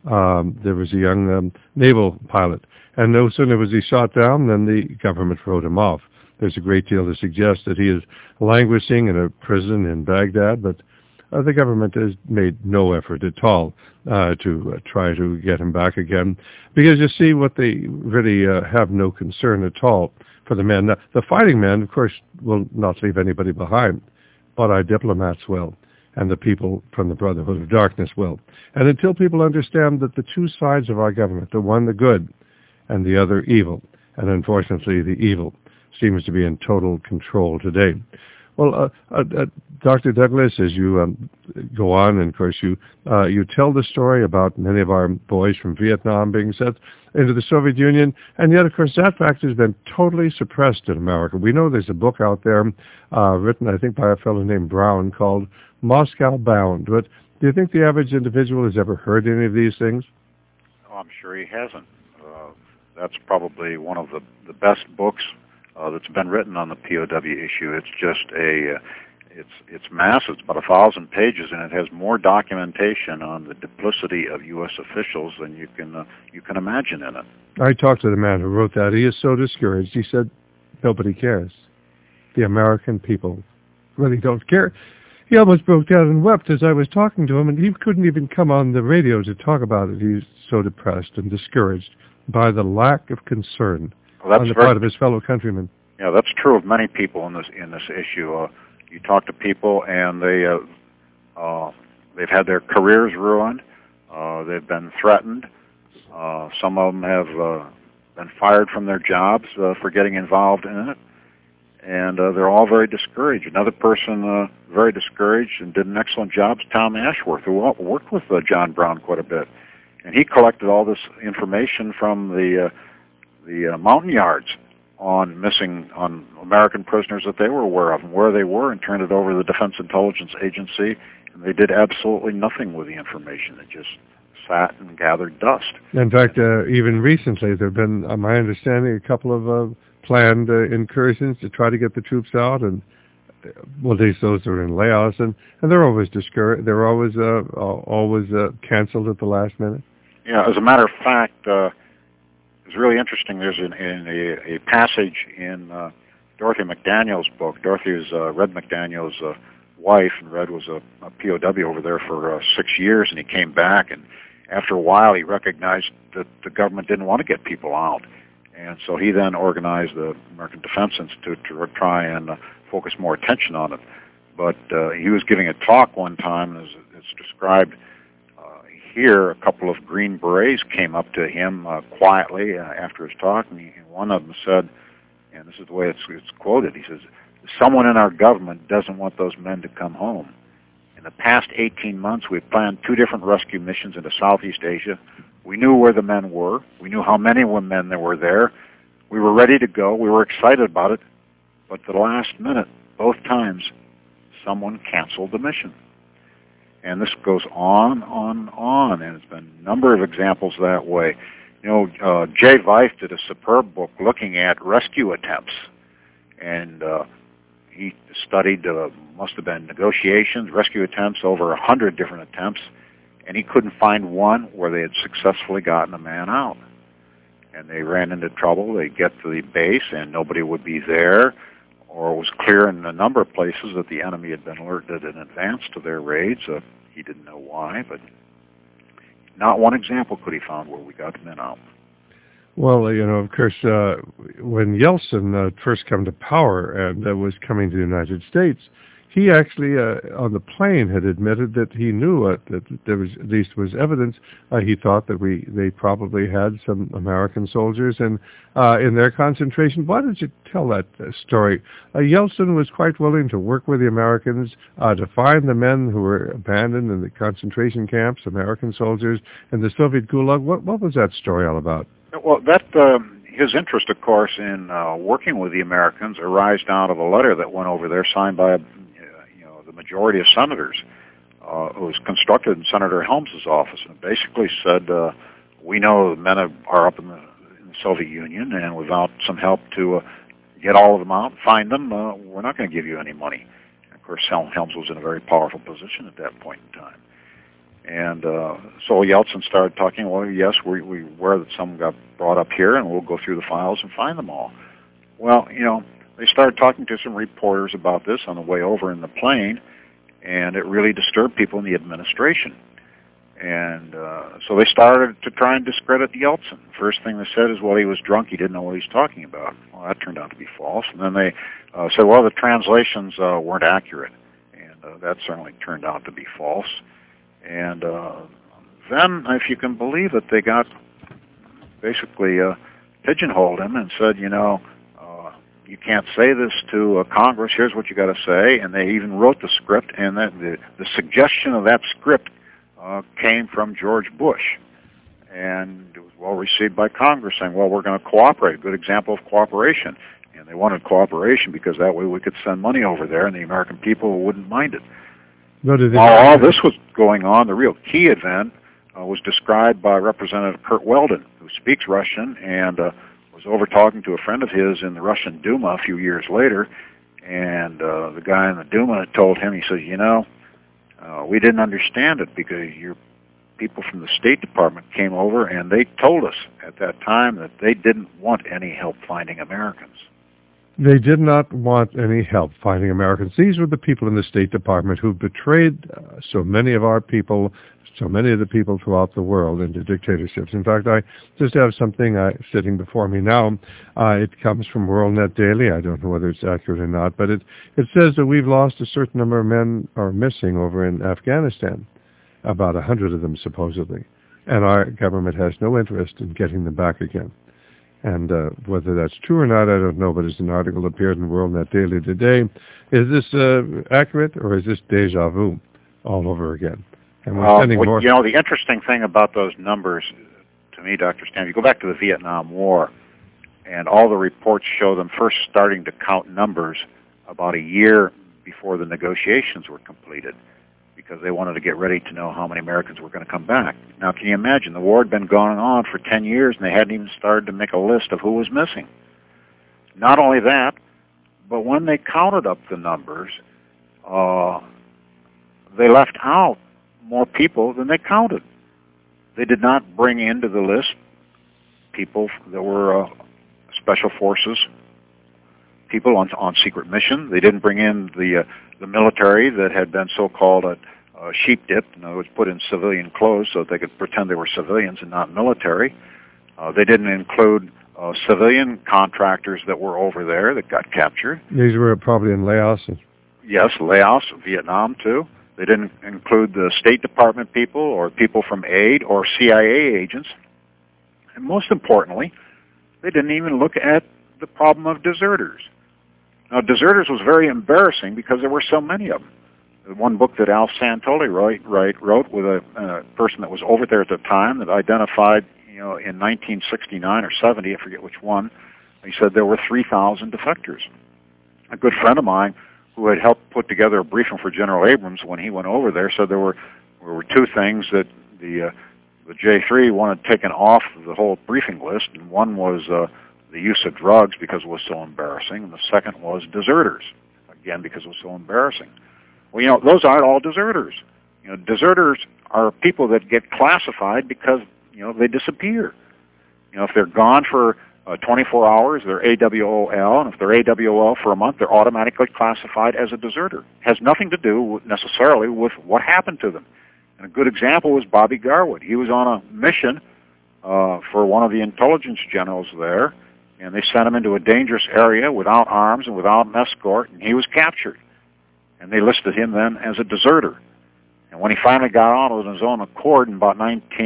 A: There was a young naval pilot, and no sooner was he shot down than the government wrote him off. There's a great deal to suggest that he is languishing in a prison in Baghdad, but the government has made no effort at all to try to get him back again, because you see what they really have no concern at all for the men. Now, the fighting men, of course, will not leave anybody behind, but our diplomats will, and the people from the Brotherhood of Darkness will. And until people understand that the two sides of our government, the one the good and the other evil, and unfortunately the evil seems to be in total control today. Well, Dr. Douglas, as you go on, and of course you tell the story about many of our boys from Vietnam being sent into the Soviet Union, and yet, of course, that fact has been totally suppressed in America. We know there's a book out there written, I think, by a fellow named Brown called Moscow Bound. But do you think the average individual has ever heard any of these things?
B: Oh, I'm sure he hasn't. That's probably one of the best books that's been written on the POW issue. It's just it's massive. It's about 1,000 pages, and it has more documentation on the duplicity of U.S. officials than you can imagine in it.
A: I talked to the man who wrote that. He is so discouraged. He said, nobody cares. The American people really don't care. He almost broke down and wept as I was talking to him, and he couldn't even come on the radio to talk about it. He's so depressed and discouraged by the lack of concern on the part of his fellow countrymen.
B: Yeah, that's true of many people in this issue. You talk to people, and they've had their careers ruined. They've been threatened. Some of them have been fired from their jobs for getting involved in it, and they're all very discouraged. Another person very discouraged and did an excellent job is Tom Ashworth, who worked with John Brown quite a bit, and he collected all this information from the mountain yards on American prisoners that they were aware of and where they were, and turned it over to the Defense Intelligence Agency, and they did absolutely nothing with the information. It just sat and gathered dust.
A: In fact, even recently, there have been, my understanding, a couple of planned incursions to try to get the troops out, and well, those are in Laos, and they're always discouraged. They're always canceled at the last minute.
B: Yeah, as a matter of fact, it's really interesting. There's a passage in Dorothy McDaniel's book. Dorothy was Red McDaniel's wife, and Red was a POW over there for 6 years, and he came back, and after a while he recognized that the government didn't want to get people out, and so he then organized the American Defense Institute to try and focus more attention on it. But he was giving a talk one time, as it's described here. A couple of Green Berets came up to him quietly after his talk, and one of them said, and this is the way it's quoted, he says, "Someone in our government doesn't want those men to come home. In the past 18 months, we've planned 2 different rescue missions into Southeast Asia. We knew where the men were. We knew how many men there were there. We were ready to go. We were excited about it. But at the last minute, both times, someone canceled the mission." And this goes on, and there's been a number of examples that way. You know, Jay Veith did a superb book looking at rescue attempts, and he studied, must have been negotiations, rescue attempts, over 100 different attempts, and he couldn't find one where they had successfully gotten a man out. And they ran into trouble. They'd get to the base, and nobody would be there, or it was clear in a number of places that the enemy had been alerted in advance to their raids. He didn't know why, but not one example could he find where we got men out.
A: Well, you know, of course, when Yeltsin first came to power and was coming to the United States, he actually, on the plane, had admitted that he knew that there was, at least was evidence. He thought that they probably had some American soldiers in their concentration. Why did you tell that story? Yeltsin was quite willing to work with the Americans to find the men who were abandoned in the concentration camps, American soldiers, in the Soviet Gulag. What was that story all about?
B: Well, his interest, of course, in working with the Americans arose out of a letter that went over there signed by the majority of senators. It was constructed in Senator Helms' office, and it basically said, we know the men are up in the Soviet Union, and without some help to get all of them out and find them, we're not going to give you any money. And of course, Helms was in a very powerful position at that point in time. And so Yeltsin started talking, well, yes, we aware that some got brought up here, and we'll go through the files and find them all. Well, they started talking to some reporters about this on the way over in the plane, and it really disturbed people in the administration. And so they started to try and discredit Yeltsin. First thing they said is, well, he was drunk, he didn't know what he was talking about. Well, that turned out to be false. And then they said, well, the translations weren't accurate. And that certainly turned out to be false. And then, if you can believe it, they got basically pigeonholed him and said, you can't say this to Congress, here's what you got to say. And they even wrote the script, and the suggestion of that script came from George Bush, and it was well received by Congress, saying, well, we're going to cooperate, a good example of cooperation. And they wanted cooperation because that way we could send money over there and the American people wouldn't mind it. While all this was going on, the real key event was described by Representative Kurt Weldon, who speaks Russian and was over talking to a friend of his in the Russian Duma a few years later, and the guy in the Duma told him, he says, we didn't understand it because your people from the State Department came over and they told us at that time that they didn't want any help finding Americans.
A: They did not want any help finding Americans. These were the people in the State Department who betrayed so many of our people, so many of the people throughout the world into dictatorships. In fact, I just have something sitting before me now. It comes from WorldNet Daily. I don't know whether it's accurate or not, but it says that we've lost a certain number of men are missing over in Afghanistan, about 100 of them supposedly, and our government has no interest in getting them back again. And whether that's true or not, I don't know, but as an article appeared in WorldNet Daily today, is this accurate, or is this deja vu all over again? And we're sending more.
B: The interesting thing about those numbers, to me, Dr. Stan, you go back to the Vietnam War, and all the reports show them first starting to count numbers about a year before the negotiations were completed, because they wanted to get ready to know how many Americans were going to come back. Now, can you imagine? The war had been going on for 10 years, and they hadn't even started to make a list of who was missing. Not only that, but when they counted up the numbers, they left out more people than they counted. They did not bring into the list people that were special forces, people on secret mission. They didn't bring in the military that had been so-called sheep-dipped, in other words, put in civilian clothes so that they could pretend they were civilians and not military. They didn't include civilian contractors that were over there that got captured.
A: These were probably in Laos.
B: Yes, Laos, Vietnam too. They didn't include the State Department people or people from aid or CIA agents. And most importantly, they didn't even look at the problem of deserters. Now, deserters was very embarrassing because there were so many of them. The one book that Al Santoli wrote with a person that was over there at the time that identified, in 1969 or 70, I forget which one, he said there were 3,000 defectors. A good friend of mine who had helped put together a briefing for General Abrams when he went over there said there were two things that the J3 wanted taken off the whole briefing list, and one was the use of drugs because it was so embarrassing, and the second was deserters, again because it was so embarrassing. Well, those aren't all deserters. Deserters are people that get classified because, they disappear. If they're gone for 24 hours, they're AWOL, and if they're AWOL for a month, they're automatically classified as a deserter. It has nothing to do necessarily with what happened to them. And a good example was Bobby Garwood. He was on a mission for one of the intelligence generals there, and they sent him into a dangerous area without arms and without an escort, and he was captured. And they listed him then as a deserter. And when he finally got out on his own accord in about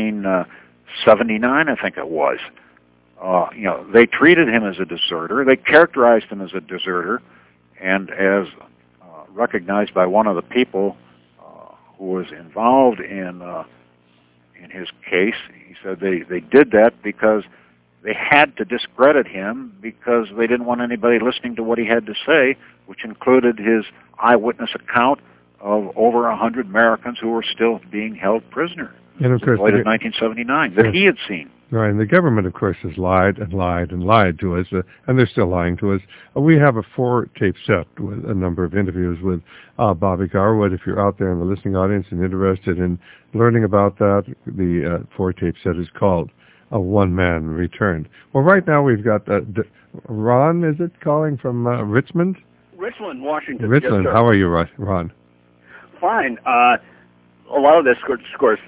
B: 1979, I think it was, they treated him as a deserter. They characterized him as a deserter, and as recognized by one of the people who was involved in his case, he said they did that because they had to discredit him because they didn't want anybody listening to what he had to say, which included his eyewitness account of over 100 Americans who were still being held prisoner.
A: And of course,
B: late in 1979 that he had seen.
A: Right, and the government, of course, has lied and lied and lied to us, and they're still lying to us. We have a 4-tape set with a number of interviews with Bobby Garwood. If you're out there in the listening audience and interested in learning about that, the 4-tape set is called One Man Returned. Well, right now we've got Ron, is it, calling from Richmond?
C: Richland, Washington.
A: Richland,
C: yes,
A: how are you, Ron?
C: Fine. A lot of this, of course,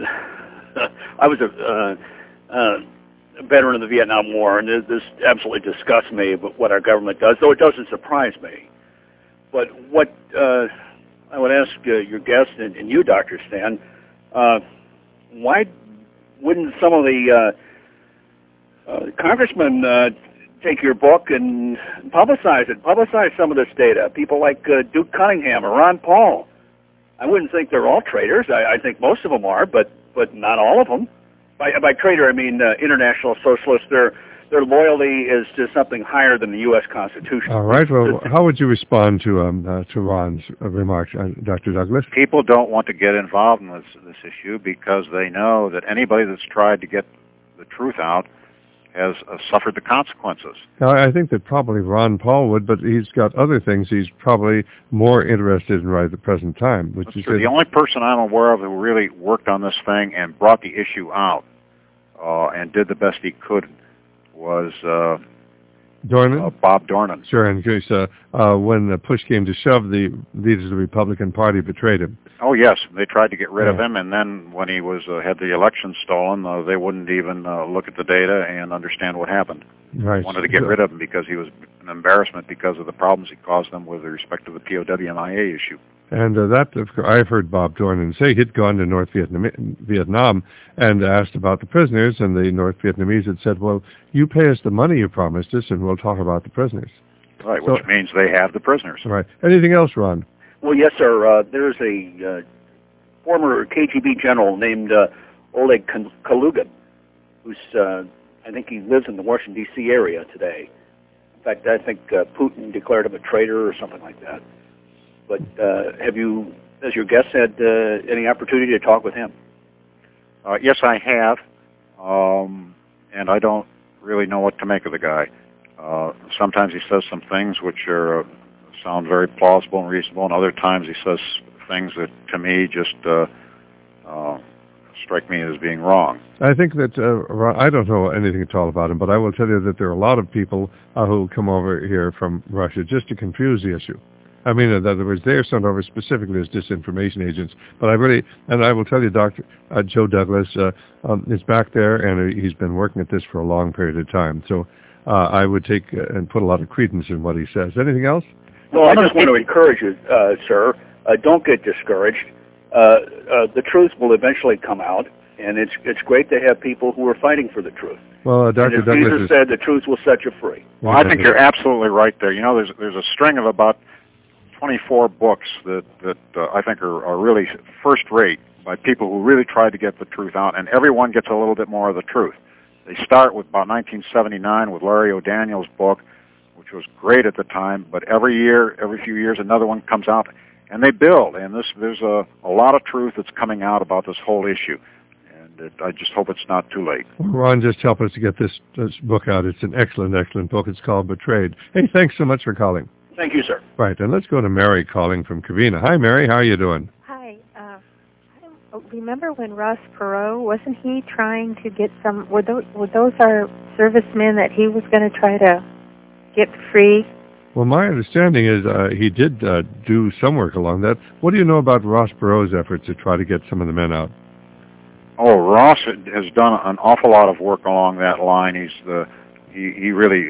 C: I was a veteran of the Vietnam War, and this absolutely disgusts me, what our government does, though it doesn't surprise me. But what I would ask your guest and you, Dr. Stan, why wouldn't some of the congressmen take your book and publicize it, publicize some of this data? People like Duke Cunningham or Ron Paul. I wouldn't think they're all traitors. I think most of them are, but not all of them. By traitor, I mean international socialists. Their loyalty is to something higher than the U.S. Constitution.
A: All right. Well, how would you respond to Ron's remarks, Dr. Douglas?
B: People don't want to get involved in this issue because they know that anybody that's tried to get the truth out has suffered the consequences.
A: Now, I think that probably Ron Paul would, but he's got other things he's probably more interested in right at the present time. Which is
B: the only person I'm aware of who really worked on this thing and brought the issue out and did the best he could was
A: Dornan?
B: Bob Dornan.
A: Sure, in case when the push came to shove, the leaders of the Republican Party betrayed him.
B: Oh, yes. They tried to get rid of him, and then when he was had the election stolen, they wouldn't even look at the data and understand what happened.
A: Right.
B: They wanted to get rid of him because he was an embarrassment because of the problems he caused them with respect to the POW/MIA issue.
A: And I've heard Bob Dornan say he'd gone to North Vietnam and asked about the prisoners, and the North Vietnamese had said, well, you pay us the money you promised us, and we'll talk about the prisoners.
B: Right, which means they have the prisoners.
A: Right. Anything else, Ron?
C: Well, yes, sir. There's a former KGB general named Oleg Kalugin, who's, I think he lives in the Washington, D.C. area today. In fact, I think Putin declared him a traitor or something like that. But have you, as your guest, had any opportunity to talk with him?
B: Yes, I have, and I don't really know what to make of the guy. Sometimes he says some things which sound very plausible and reasonable, and other times he says things that, to me, just strike me as being wrong. I
A: think that, I don't know anything at all about him, but I will tell you that there are a lot of people who come over here from Russia just to confuse the issue. I mean, in other words, they are sent over specifically as disinformation agents. But I will tell you, Dr. Joe Douglas is back there, and he's been working at this for a long period of time. So I would take and put a lot of credence in what he says. Anything else?
C: Well, I just want to encourage you, sir, don't get discouraged. The truth will eventually come out, and it's great to have people who are fighting for the truth.
A: Well, Dr. Douglas
C: Jesus said the truth will set you free.
B: Well, I think you're absolutely right there. You know, there's a string of about 24 books that I think are really first-rate by people who really tried to get the truth out, and everyone gets a little bit more of the truth. They start with about 1979 with Larry O'Daniel's book, which was great at the time, but every few years, another one comes out, and they build. And there's a lot of truth that's coming out about this whole issue, and I just hope it's not too late.
A: Well, Ron, just help us to get this book out. It's an excellent, excellent book. It's called Betrayed. Hey, thanks so much for calling.
C: Thank you, sir.
A: Right, and let's go to Mary calling from Covina. Hi, Mary. How are you doing?
D: Hi. I remember when Ross Perot, wasn't he trying to get some, were those our servicemen that he was going to try to get free?
A: Well, my understanding is he did do some work along that. What do you know about Ross Perot's efforts to try to get some of the men out?
B: Oh, Ross has done an awful lot of work along that line. He really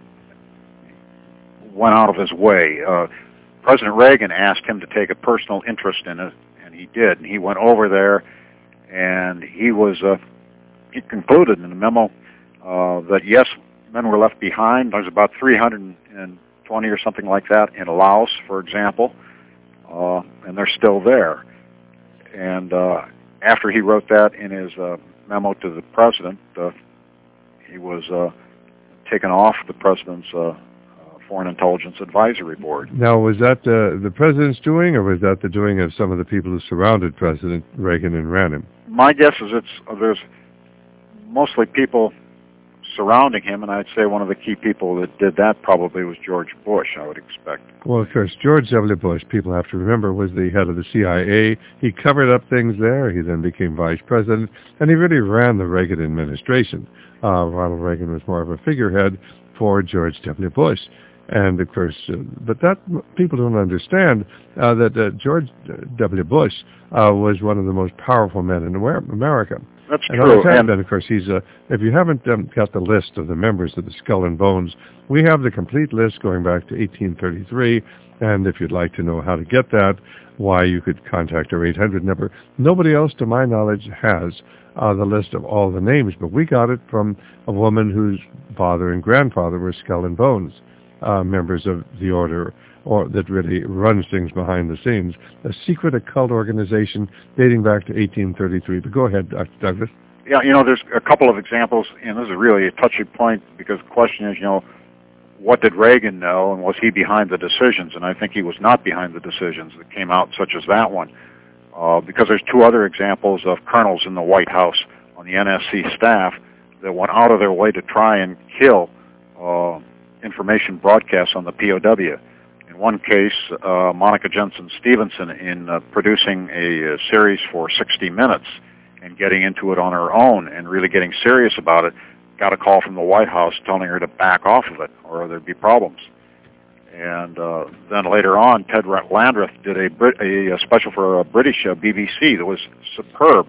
B: went out of his way. President Reagan asked him to take a personal interest in it, and he did. And he went over there, and he concluded in a memo that yes, men were left behind. There's about 320 or something like that in Laos, for example, and they're still there. And after he wrote that in his memo to the president, he was taken off the president's Foreign Intelligence Advisory Board.
A: Now, was that the president's doing, or was that the doing of some of the people who surrounded President Reagan and ran him?
B: My guess is there's mostly people surrounding him, and I'd say one of the key people that did that probably was George Bush, I would expect.
A: Well, of course, George W. Bush, people have to remember, was the head of the CIA. He covered up things there. He then became vice president, and he really ran the Reagan administration. Ronald Reagan was more of a figurehead for George W. Bush. And, of course, but that people don't understand that George W. Bush was one of the most powerful men in America.
B: That's
A: and
B: true.
A: And of course, he's if you haven't got the list of the members of the Skull and Bones, we have the complete list going back to 1833. And if you'd like to know how to get that, why, you could contact our 800 number. Nobody else, to my knowledge, has the list of all the names, but we got it from a woman whose father and grandfather were Skull and Bones members of the order, or that really runs things behind the scenes, a secret occult organization dating back to 1833. But go ahead, Dr. Douglas.
B: Yeah, there's a couple of examples, and this is really a touchy point, because the question is, what did Reagan know, and was he behind the decisions? And I think he was not behind the decisions that came out, such as that one, because there's two other examples of colonels in the White House on the NSC staff that went out of their way to try and kill information broadcasts on the POW. In one case, Monica Jensen Stevenson, in producing a series for 60 Minutes and getting into it on her own and really getting serious about it, got a call from the White House telling her to back off of it or there'd be problems. And then later on, Ted Landreth did a special for British BBC that was superb.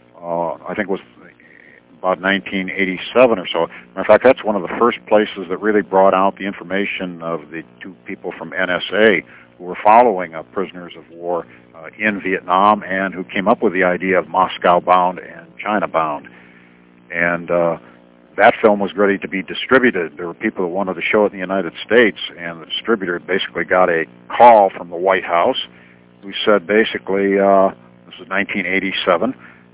B: I think it was about 1987 or so. Matter of fact, that's one of the first places that really brought out the information of the two people from NSA who were following prisoners of war in Vietnam and who came up with the idea of Moscow bound and China bound. And that film was ready to be distributed. There were people who wanted to show it in the United States, and the distributor basically got a call from the White House who said basically, this was 1987,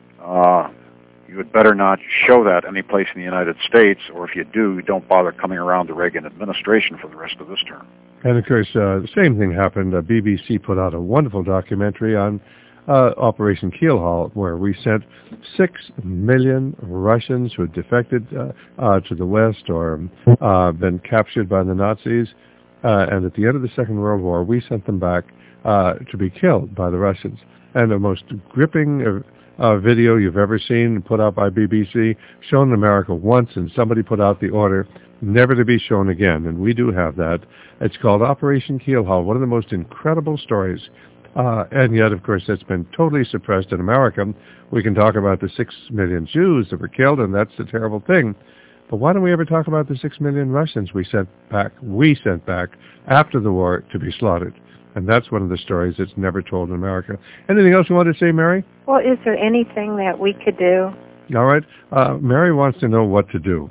B: you had better not show that any place in the United States, or if you do, don't bother coming around the Reagan administration for the rest of this term.
A: And, of course, the same thing happened. BBC put out a wonderful documentary on Operation Keelhaul, where we sent 6 million Russians who had defected to the West or been captured by the Nazis. And at the end of the Second World War, we sent them back to be killed by the Russians. And the most gripping video you've ever seen put out by BBC, shown in America once, and somebody put out the order never to be shown again. And we do have that. It's called Operation Keelhaul, one of the most incredible stories. And yet, of course, that's been totally suppressed in America. We can talk about the 6 million Jews that were killed, and that's a terrible thing. But why don't we ever talk about the 6 million Russians we sent back after the war to be slaughtered? And that's one of the stories that's never told in America. Anything else you want to say, Mary?
D: Well, is there anything that we could do?
A: All right. Mary wants to know what to do.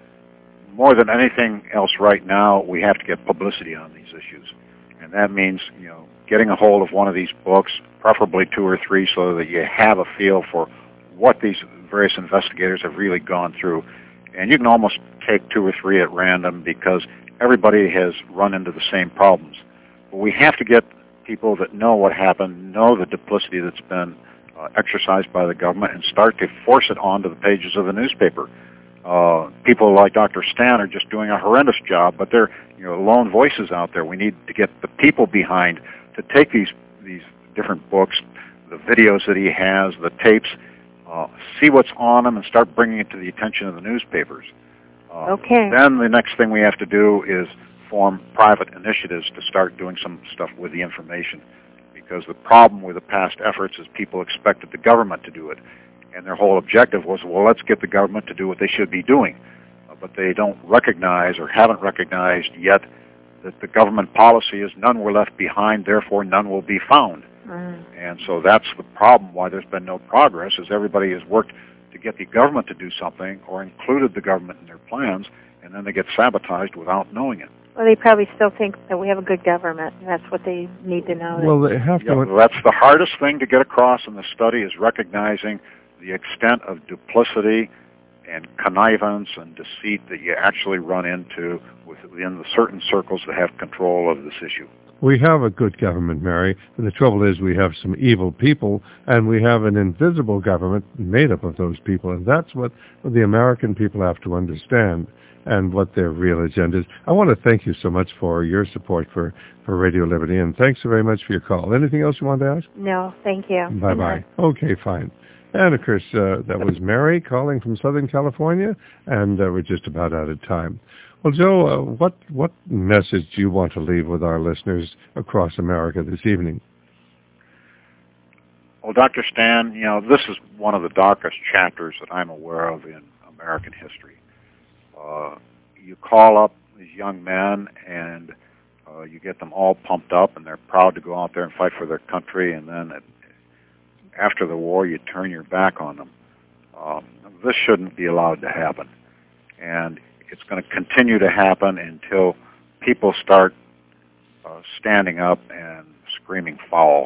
B: More than anything else right now, we have to get publicity on these issues. And that means, getting a hold of one of these books, preferably 2 or 3, so that you have a feel for what these various investigators have really gone through. And you can almost take 2 or 3 at random because everybody has run into the same problems. But we have to get people that know what happened, know the duplicity that's been exercised by the government, and start to force it onto the pages of the newspaper. People like Dr. Stan are just doing a horrendous job, but they're lone voices out there. We need to get the people behind to take these different books, the videos that he has, the tapes, see what's on them, and start bringing it to the attention of the newspapers.
D: Okay.
B: Then the next thing we have to do is form private initiatives to start doing some stuff with the information, because the problem with the past efforts is people expected the government to do it, and their whole objective was, well, let's get the government to do what they should be doing, but they don't recognize or haven't recognized yet that the government policy is none were left behind, therefore none will be found. And so that's the problem why there's been no progress, is everybody has worked to get the government to do something or included the government in their plans, and then they get sabotaged without knowing it.
D: Well, they probably still think that we have a good government. That's what they need to know.
A: Well, they have to.
B: Yeah, that's the hardest thing to get across in the study, is recognizing the extent of duplicity and connivance and deceit that you actually run into within the certain circles that have control of this issue.
A: We have a good government, Mary, and the trouble is we have some evil people, and we have an invisible government made up of those people, and that's what the American people have to understand and what their real agenda is. I want to thank you so much for your support for Radio Liberty, and thanks so very much for your call. Anything else you want to ask?
D: No, thank you.
A: Bye-bye. Okay, fine. And, of course, that was Mary calling from Southern California, and we're just about out of time. Well, Joe, what message do you want to leave with our listeners across America this evening?
B: Well, Dr. Stan, this is one of the darkest chapters that I'm aware of in American history. You call up these young men, and you get them all pumped up, and they're proud to go out there and fight for their country, and then after the war, you turn your back on them. This shouldn't be allowed to happen. And it's going to continue to happen until people start standing up and screaming foul.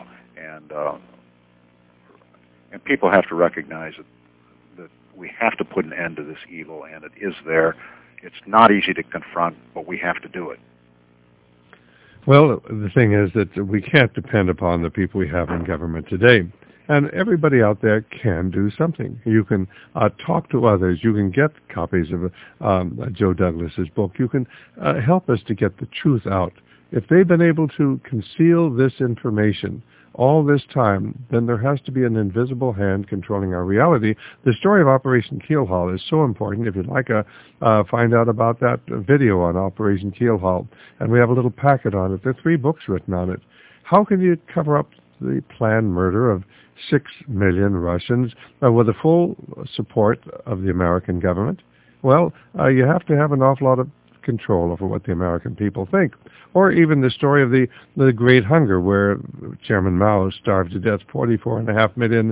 B: And people have to recognize that we have to put an end to this evil, and it is there. It's not easy to confront, but we have to do it.
A: Well, the thing is that we can't depend upon the people we have in government today. And everybody out there can do something. You can talk to others. You can get copies of Joe Douglas's book. You can help us to get the truth out. If they've been able to conceal this information all this time, then there has to be an invisible hand controlling our reality. The story of Operation Keelhaul is so important. If you'd like to find out about that video on Operation Keelhaul, and we have a little packet on it. There are 3 books written on it. How can you cover up the planned murder of 6 million Russians with the full support of the American government? Well, you have to have an awful lot of control over what the American people think. Or even the story of the Great Hunger, where Chairman Mao starved to death 44.5 million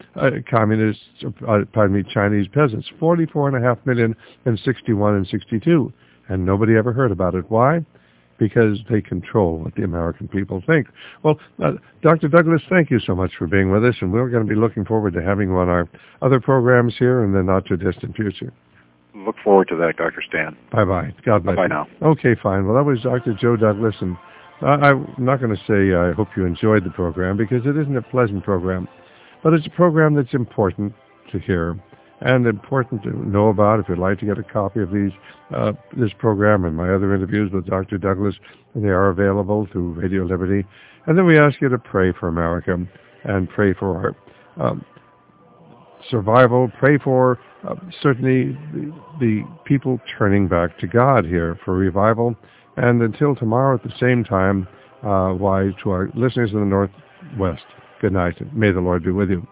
A: Chinese peasants, 44.5 million in 61 and 62, and nobody ever heard about it. Why? Because they control what the American people think. Well, Dr. Douglas, thank you so much for being with us, and we're going to be looking forward to having you on our other programs here in the not-too-distant future.
B: Look forward to that, Dr. Stan.
A: Bye-bye. God bless you.
B: Bye now.
A: Okay, fine. Well, that was Dr. Joe Douglas, and I'm not going to say I hope you enjoyed the program, because it isn't a pleasant program, but it's a program that's important to hear and important to know about. If you'd like to get a copy of this program and my other interviews with Dr. Douglas, they are available through Radio Liberty. And then we ask you to pray for America and pray for our survival, pray for certainly the people turning back to God here for revival. And until tomorrow at the same time, to our listeners in the Northwest, good night. May the Lord be with you.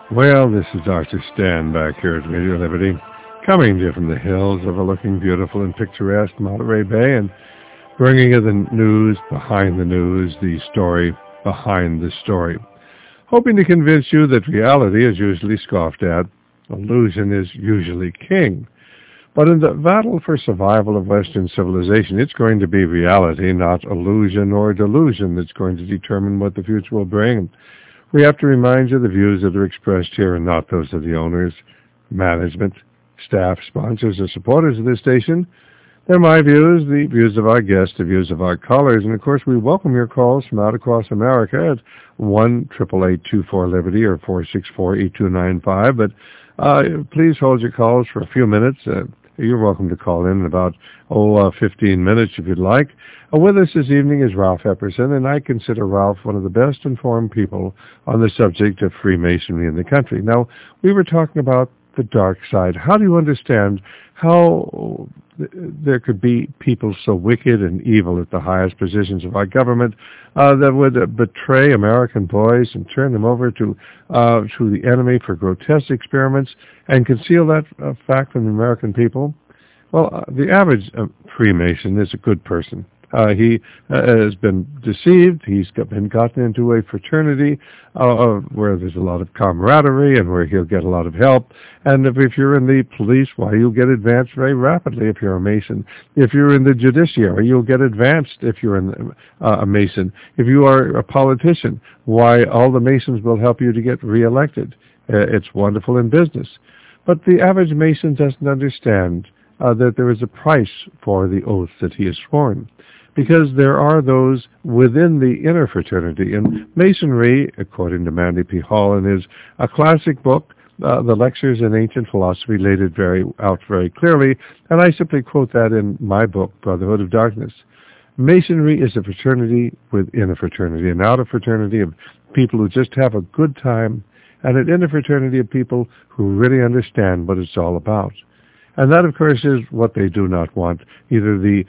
A: Well, this is Dr. Stan back here at Radio Liberty, coming to you from the hills overlooking beautiful and picturesque Monterey Bay and bringing you the news behind the news, the story behind the story. Hoping to convince you that reality is usually scoffed at, illusion is usually king. But in the battle for survival of Western civilization, it's going to be reality, not illusion or delusion, that's going to determine what the future will bring. We have to remind you the views that are expressed here are not those of the owners, management, staff, sponsors, or supporters of this station. They're my views, the views of our guests, the views of our callers, and of course we welcome your calls from out across America at 1-888-24-LIBERTY or 464-8295. But please hold your calls for a few minutes. You're welcome to call in about 15 minutes if you'd like. With us this evening is Ralph Epperson, and I consider Ralph one of the best informed people on the subject of Freemasonry in the country. Now, we were talking about the dark side. How do you understand how there could be people so wicked and evil at the highest positions of our government that would betray American boys and turn them over to the enemy for grotesque experiments and conceal that fact from the American people? Well, the average Freemason is a good person. He has been deceived. He's been gotten into a fraternity where there's a lot of camaraderie and where he'll get a lot of help. And if you're in the police, why, you'll get advanced very rapidly if you're a Mason. If you're in the judiciary, you'll get advanced if you're a Mason. If you are a politician, why, all the Masons will help you to get reelected. It's wonderful in business. But the average Mason doesn't understand that there is a price for the oath that he has sworn, because there are those within the inner fraternity. And Masonry, according to Manly P. Hall in his classic book, The Lectures in Ancient Philosophy, laid it out very clearly, and I simply quote that in my book, Brotherhood of Darkness. Masonry is a fraternity within a fraternity, an outer fraternity of people who just have a good time, and an inner fraternity of people who really understand what it's all about. And that, of course, is what they do not want, either the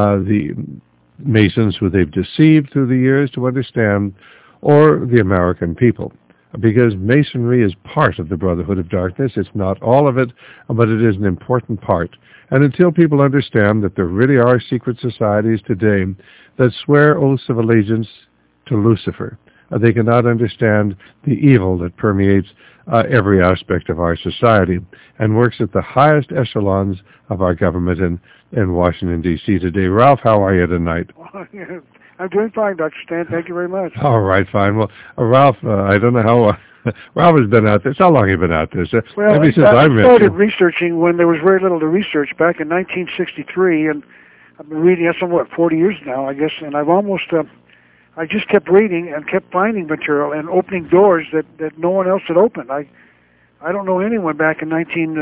A: Masons who they've deceived through the years to understand, or the American people. Because Masonry is part of the Brotherhood of Darkness. It's not all of it, but it is an important part. And until people understand that there really are secret societies today that swear oaths of allegiance to Lucifer, they cannot understand the evil that permeates every aspect of our society and works at the highest echelons of our government in Washington, D.C. today. Ralph, how are you tonight?
E: I'm doing fine, Dr. Stan. Thank you very much.
A: All right, fine. Well, Ralph, I don't know how... Ralph has been out this. How long have you been out this?
E: Well,
A: maybe since
E: I started
A: you.
E: researching when there was very little to research back in 1963, and I've been reading it somewhat 40 years now, I guess, and I've almost... I just kept reading and kept finding material and opening doors that no one else had opened. I don't know anyone back in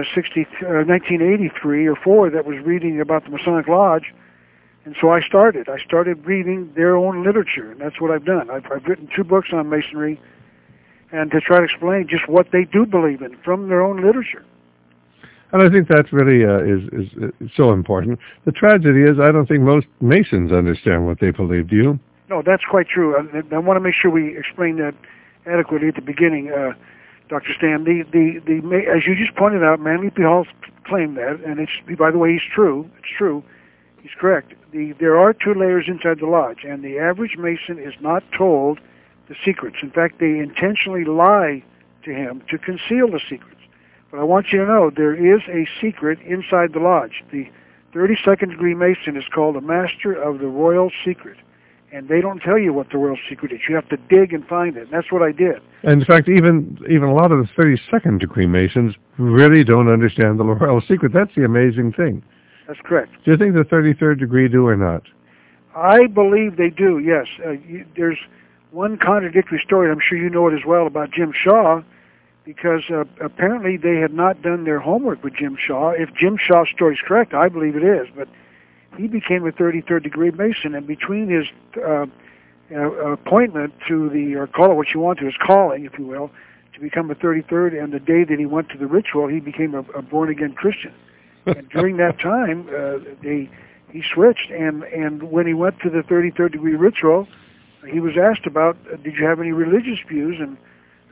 E: 1983 or 4 that was reading about the Masonic Lodge, and so I started. I started reading their own literature, and that's what I've done. I've written 2 books on Masonry, and to try to explain just what they do believe in from their own literature.
A: And I think that really is so important. The tragedy is I don't think most Masons understand what they believe. Do you?
E: No, that's quite true. I want to make sure we explain that adequately at the beginning, Dr. Stan. As you just pointed out, Manly P. Hall claimed that, and it's, by the way, he's true. It's true. He's correct. There are 2 layers inside the lodge, and the average Mason is not told the secrets. In fact, they intentionally lie to him to conceal the secrets. But I want you to know there is a secret inside the lodge. The 32nd degree Mason is called a Master of the Royal Secret. And they don't tell you what the royal secret is. You have to dig and find it. And that's what I did.
A: And in fact, even a lot of the 32nd degree Masons really don't understand the royal secret. That's the amazing thing.
E: That's correct.
A: Do you think the 33rd degree do or not?
E: I believe they do, yes. There's one contradictory story, I'm sure you know it as well, about Jim Shaw, because apparently they had not done their homework with Jim Shaw. If Jim Shaw's story is correct, I believe it is, but he became a 33rd degree Mason, and between his appointment to or call it what you want to, his calling, if you will, to become a 33rd, and the day that he went to the ritual, he became a born-again Christian. And during that time, he switched, and when he went to the 33rd degree ritual, he was asked about, did you have any religious views? And of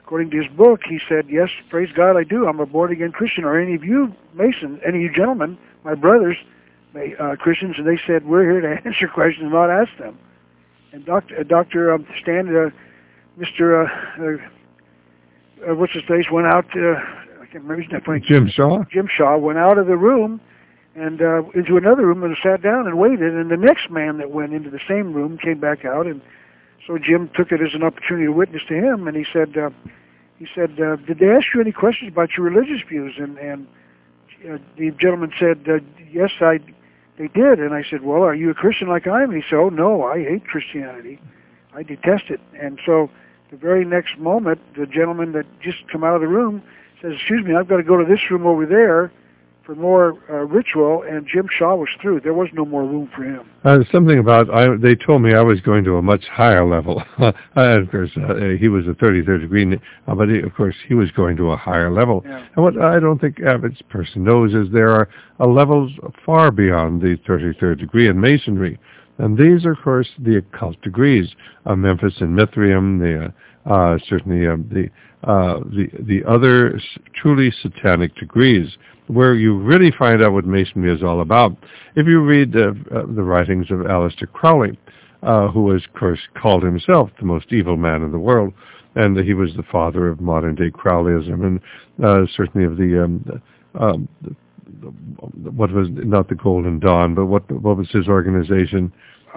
E: according to his book, he said, yes, praise God, I do. I'm a born-again Christian. Are any of you Masons, any of you gentlemen, my brothers, Christians? And they said, we're here to answer questions, not ask them. And Dr. Stan, Mr. What's his face, went out, I can't remember his name.
A: Jim Shaw?
E: Jim Shaw went out of the room and into another room and sat down and waited. And the next man that went into the same room came back out, and so Jim took it as an opportunity to witness to him. And he said, did they ask you any questions about your religious views? And the gentleman said, yes, they did. And I said, well, are you a Christian like I am? And he said, oh, no, I hate Christianity. I detest it. And so the very next moment, the gentleman that just come out of the room says, excuse me, I've got to go to this room over there for more ritual, and Jim Shaw was through. There was no more room for him.
A: Something about, they told me I was going to a much higher level. Of course, he was a 33rd degree, but of course he was going to a higher level.
E: Yeah.
A: And what I don't think average person knows is there are levels far beyond the 33rd degree in Masonry. And these are, of course, the occult degrees of Memphis and Mithraeum, certainly the other truly satanic degrees, where you really find out what Masonry is all about. If you read the writings of Aleister Crowley, who was, of course, called himself the most evil man in the world, and he was the father of modern-day Crowleyism, and certainly of the what was, not the Golden Dawn, but what was his organization?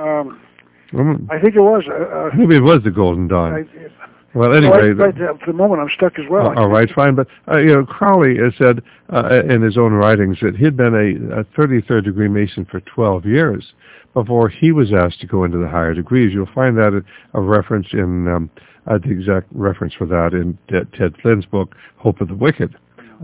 E: I think it was.
A: Maybe it was the Golden Dawn. Well, anyway,
E: for the moment I'm stuck as well.
A: All right, fine. But Crowley has said in his own writings that he'd been a 33rd degree Mason for 12 years before he was asked to go into the higher degrees. You'll find that a reference in the exact reference for that in Ted Flynn's book, Hope of the Wicked.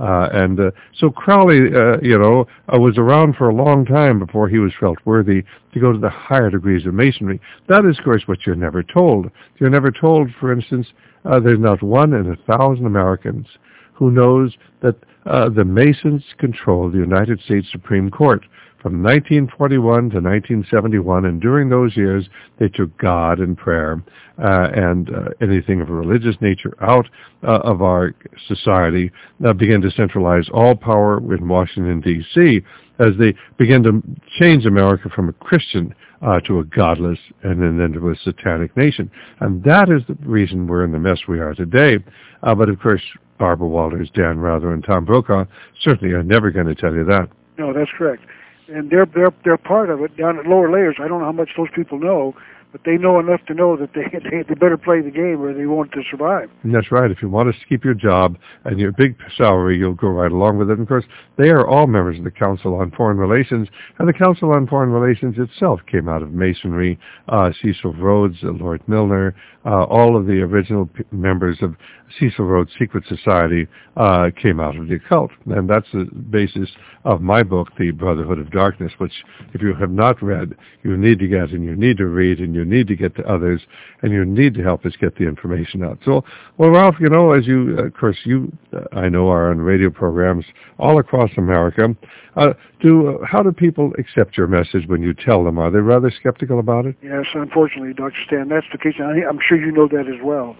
A: So Crowley, was around for a long time before he was felt worthy to go to the higher degrees of Masonry. That is, of course, what you're never told. You're never told, for instance, there's not 1 in 1,000 Americans who knows that the Masons controlled the United States Supreme Court from 1941 to 1971, and during those years they took God and prayer and anything of a religious nature out of our society, began to centralize all power in Washington, D.C., as they began to change America from a Christian to a godless and then to a satanic nation. And that is the reason we're in the mess we are today. But of course, Barbara Walters, Dan Rather, and Tom Brokaw certainly are never going to tell you that.
E: No, that's correct. And they're part of it down at lower layers. I don't know how much those people know, but they know enough to know that they better play the game or they won't to survive.
A: And that's right. If you want to keep your job and your big salary, you'll go right along with it. And of course, they are all members of the Council on Foreign Relations, and the Council on Foreign Relations itself came out of Masonry. Cecil Rhodes, Lord Milner, all of the original members of Cecil Rhodes' Secret Society came out of the occult. And that's the basis of my book, The Brotherhood of Darkness, which if you have not read, you need to get, and you need to read, and you need to get to others, and you need to help us get the information out. So, well, Ralph, as you, of course, I know, are on radio programs all across America. How do people accept your message when you tell them? Are they rather skeptical about it?
E: Yes, unfortunately, Dr. Stan, that's the case. I'm sure you know that as well.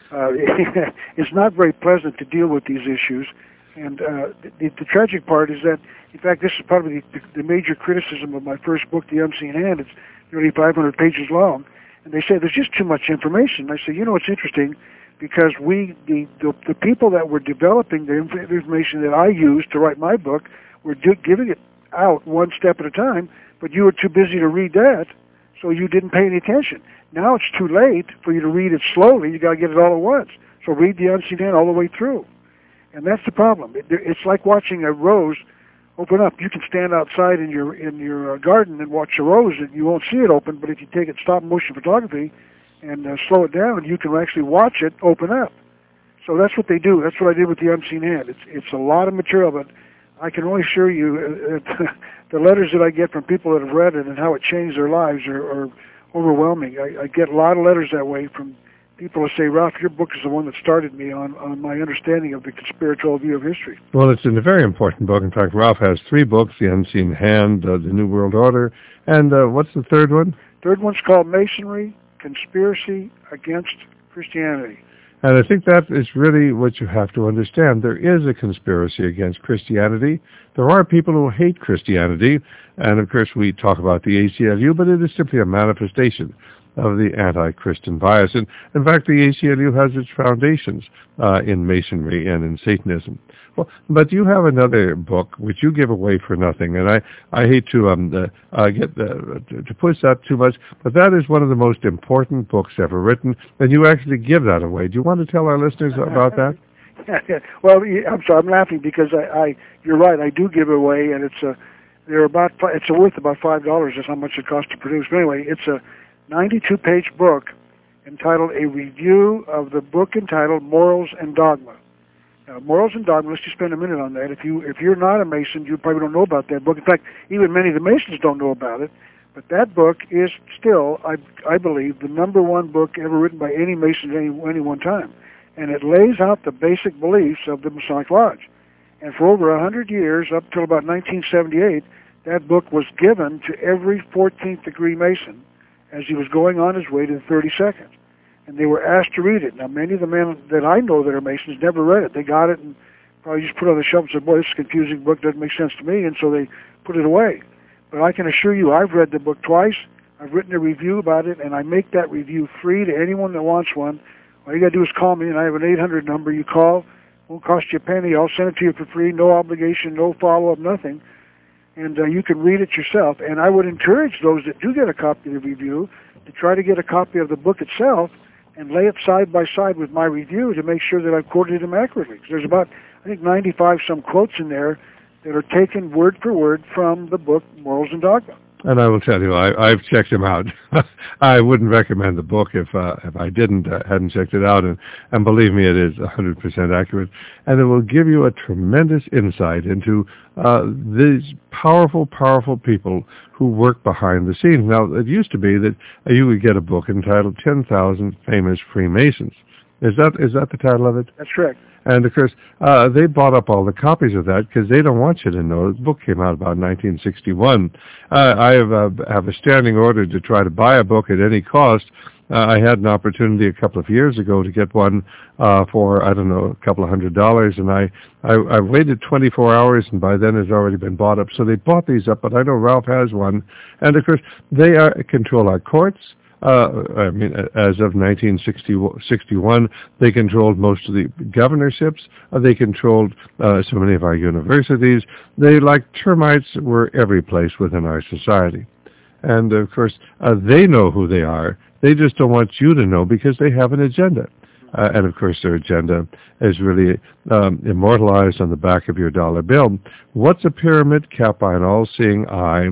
E: It's not very pleasant to deal with these issues. And the tragic part is that, in fact, this is probably the major criticism of my first book, The Unseen Hand. It's nearly 500 pages long. And they say there's just too much information. I say, it's interesting, because the people that were developing the information that I used to write my book were giving it out one step at a time, but you were too busy to read that, so you didn't pay any attention. Now it's too late for you to read it slowly. You got to get it all at once. So read The Unseen Hand all the way through. And that's the problem. It's like watching a rose open up. You can stand outside in your garden and watch a rose, and you won't see it open. But if you take it stop motion photography and slow it down, you can actually watch it open up. So that's what they do. That's what I did with The Unseen Hand. It's a lot of material, but I can only assure you the letters that I get from people that have read it and how it changed their lives are overwhelming. I get a lot of letters that way from people who say, Ralph, your book is the one that started me on my understanding of the conspiratorial view of history.
A: Well, it's a very important book. In fact, Ralph has 3 books, The Unseen Hand, The New World Order, and what's the third one?
E: Third one's called Masonry, Conspiracy Against Christianity.
A: And I think that is really what you have to understand. There is a conspiracy against Christianity. There are people who hate Christianity, and of course we talk about the ACLU, but it is simply a manifestation of the anti-Christian bias. And in fact, the ACLU has its foundations in Masonry and in Satanism. Well, but you have another book which you give away for nothing, and I hate to push that too much, but that is one of the most important books ever written, and you actually give that away. Do you want to tell our listeners about that?
E: Yeah. Well, I'm sorry, I'm laughing because you're right. I do give it away, and it's worth about $5. Is how much it costs to produce. But anyway, it's a 92-page book entitled A Review of the book entitled Morals and Dogma. Now, Morals and Dogma, let's just spend a minute on that. If you're not a Mason, you probably don't know about that book. In fact, even many of the Masons don't know about it. But that book is still, I believe, the number one book ever written by any Mason at any one time. And it lays out the basic beliefs of the Masonic Lodge. And for over 100 years, up till about 1978, that book was given to every 14th degree Mason as he was going on his way to the 32nd. And they were asked to read it. Now, many of the men that I know that are Masons never read it. They got it and probably just put it on the shelf and said, boy, this is a confusing book, doesn't make sense to me, and so they put it away. But I can assure you, I've read the book twice. I've written a review about it, and I make that review free to anyone that wants one. All you got to do is call me, and I have an 800 number. You call, won't cost you a penny. I'll send it to you for free, no obligation, no follow-up, nothing. And you can read it yourself. And I would encourage those that do get a copy of the review to try to get a copy of the book itself and lay it side by side with my review to make sure that I've quoted them accurately. There's about, I think, 95 some quotes in there that are taken word for word from the book Morals and Dogma.
A: And I will tell you, I've checked them out. I wouldn't recommend the book if I hadn't checked it out. And believe me, it is 100% accurate. And it will give you a tremendous insight into these powerful, powerful people who work behind the scenes. Now, it used to be that you would get a book entitled 10,000 Famous Freemasons. Is that the title of it?
E: That's correct.
A: And, of course, they bought up all the copies of that because they don't want you to know. The book came out about 1961. I have a standing order to try to buy a book at any cost. I had an opportunity a couple of years ago to get one for, I don't know, a couple of $100, and I waited 24 hours, and by then it's already been bought up. So they bought these up, but I know Ralph has one. And, of course, they control our courts. As of 1961, they controlled most of the governorships. They controlled so many of our universities. They, like termites, were every place within our society. And, of course, they know who they are. They just don't want you to know because they have an agenda. And, of course, their agenda is really immortalized on the back of your dollar bill. What's a pyramid capped by an all-seeing eye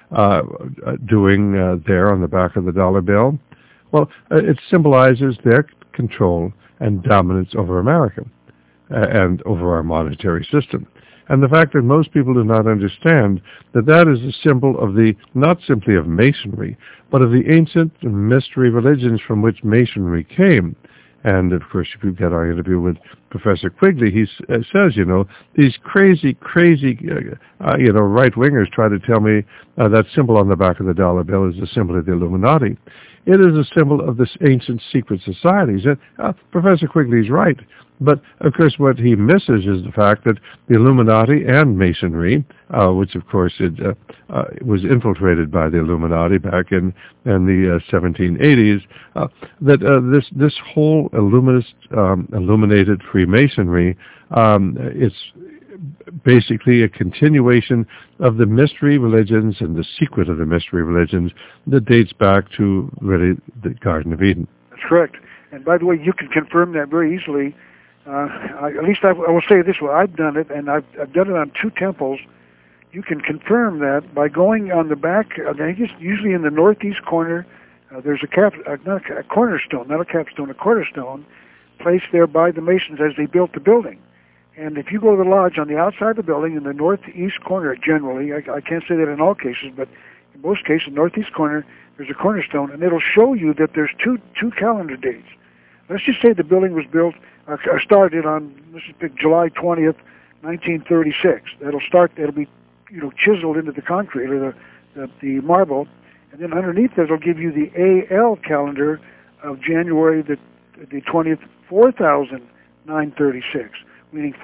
A: doing there on the back of the dollar bill? Well, it symbolizes their control and dominance over America and over our monetary system. And the fact that most people do not understand that that is a symbol of not simply of Masonry, but of the ancient mystery religions from which Masonry came. And, of course, if you get our interview with Professor Quigley, he says, these crazy, right-wingers try to tell me that symbol on the back of the dollar bill is a symbol of the Illuminati. It is a symbol of this ancient secret societies. And Professor Quigley's right. But, of course, what he misses is the fact that the Illuminati and Masonry, which, of course, was infiltrated by the Illuminati back in the 1780s, that this whole illuminated Freemasonry, it's basically a continuation of the mystery religions and the secret of the mystery religions that dates back to really the Garden of Eden.
E: That's correct. And by the way, you can confirm that very easily. At least I will say this way. I've done it, and I've done it on 2 temples. You can confirm that by going on the back. I think it's usually in the northeast corner. There's a cornerstone, not a capstone, a cornerstone placed there by the Masons as they built the building. And if you go to the lodge on the outside of the building, in the northeast corner generally, I can't say that in all cases, but in most cases, northeast corner, there's a cornerstone, and it'll show you that there's two calendar dates. Let's just say the building was started on, let's just pick July 20th, 1936. That'll be, chiseled into the concrete or the marble, and then underneath that it'll give you the AL calendar of January the 20th, 4,936, meaning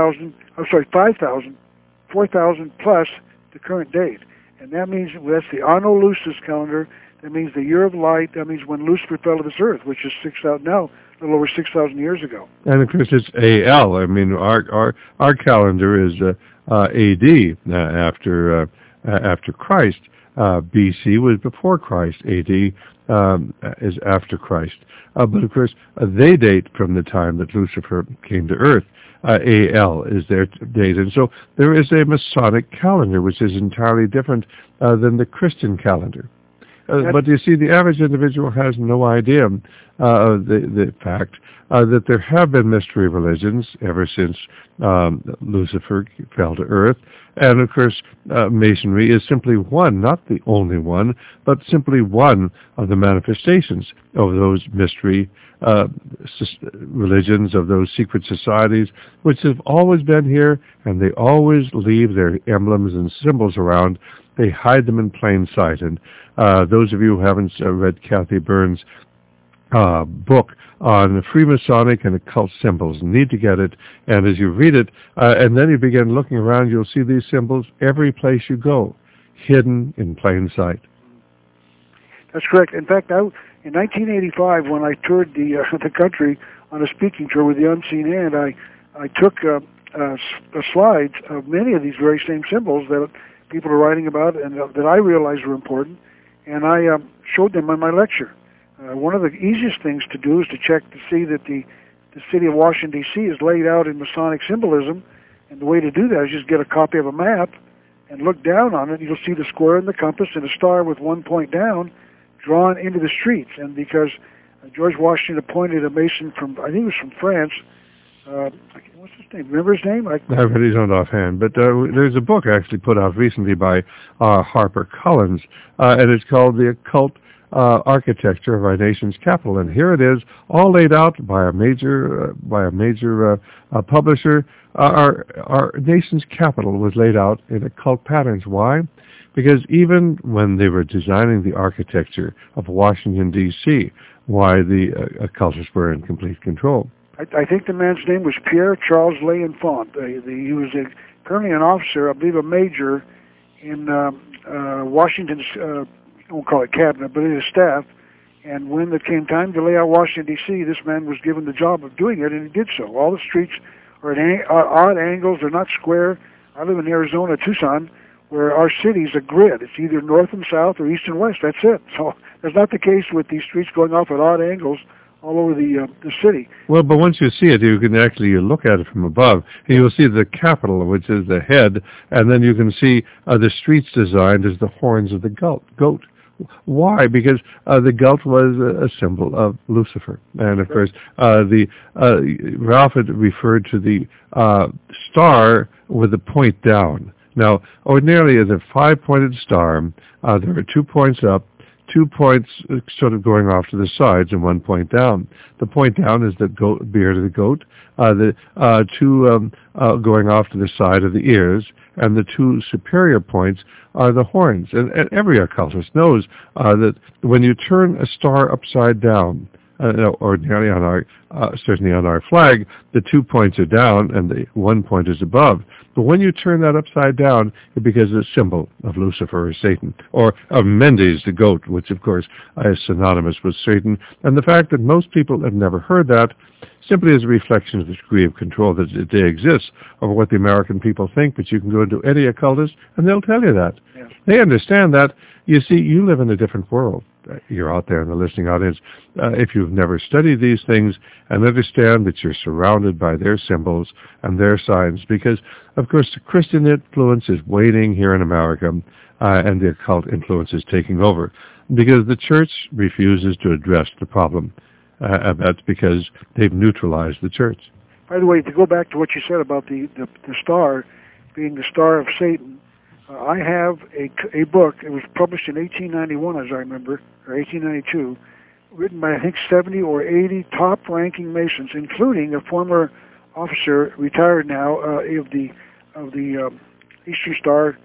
E: 4,000 plus the current date. And that means that's the Anno Lucis calendar. That means the year of light. That means when Lucifer fell to this earth, which is 6,000 now, a little over 6,000 years ago.
A: And of course, it's AL. I mean, our calendar is AD after Christ. BC was before Christ. AD is after Christ. But of course, they date from the time that Lucifer came to earth. AL is their date. And so there is a Masonic calendar, which is entirely different than the Christian calendar. But you see, the average individual has no idea the fact that there have been mystery religions ever since Lucifer fell to earth. And of course, Masonry is simply one, not the only one, but simply one of the manifestations of those mystery religions, of those secret societies, which have always been here, and they always leave their emblems and symbols around. They hide them in plain sight. And those of you who haven't read Kathy Burns' book on Freemasonic and occult symbols need to get it. And as you read it, and then you begin looking around, you'll see these symbols every place you go, hidden in plain sight.
E: That's correct. In fact, in 1985, when I toured the country on a speaking tour with the Unseen Hand, I took slides of many of these very same symbols that people are writing about and that I realized were important, and I showed them in my lecture. One of the easiest things to do is to check to see that the city of Washington, D.C. is laid out in Masonic symbolism, and the way to do that is just get a copy of a map and look down on it. You'll see the square and the compass and a star with one point down drawn into the streets. And because George Washington appointed a Mason from, I think it was from France, what's his name? Remember his name?
A: I really don't offhand, but there's a book actually put out recently by Harper Collins, and it's called The Occult Architecture of Our Nation's Capital. And here it is, all laid out by a major publisher. Our nation's capital was laid out in occult patterns. Why? Because even when they were designing the architecture of Washington, D.C., why the occultists were in complete control.
E: I think the man's name was Pierre Charles L'Enfant. He was currently an officer, I believe a major, in Washington's, I won't call it cabinet, but in his staff. And when it came time to lay out Washington, D.C., this man was given the job of doing it, and he did so. All the streets are at odd angles. They're not square. I live in Arizona, Tucson, where our city's a grid. It's either north and south or east and west. That's it. So that's not the case with these streets going off at odd angles all over the city.
A: Well, but once you see it, you can actually look at it from above, and you'll see the Capitol, which is the head, and then you can see the streets designed as the horns of the goat. Why? Because the goat was a symbol of Lucifer, and of course, Ralph had referred to the star with the point down. Now, ordinarily, as a five-pointed star, there are 2 points up, 2 points sort of going off to the sides, and 1 point down. The point down is the beard of the goat, the two going off to the side of the ears, and the two superior points are the horns. And every occultist knows that when you turn a star upside down, ordinarily on our, certainly on our flag, the 2 points are down and the 1 point is above. But when you turn that upside down, it becomes a symbol of Lucifer or Satan, or of Mendes, the goat, which of course is synonymous with Satan. And the fact that most people have never heard that simply is a reflection of the degree of control that they exist over what the American people think. But you can go into any occultist and they'll tell you that. Yes. They understand that. You see, you live in a different world. You're out there in the listening audience. If you've never studied these things and understand that you're surrounded by their symbols and their signs, because, of course, the Christian influence is waning here in America, and the occult influence is taking over, because the church refuses to address the problem. And that's because they've neutralized the church.
E: By the way, to go back to what you said about the star being the star of Satan, I have a book. It was published in 1891, as I remember, or 1892, written by I think 70 or 80 top-ranking Masons, including a former officer, retired now, of the Eastern Star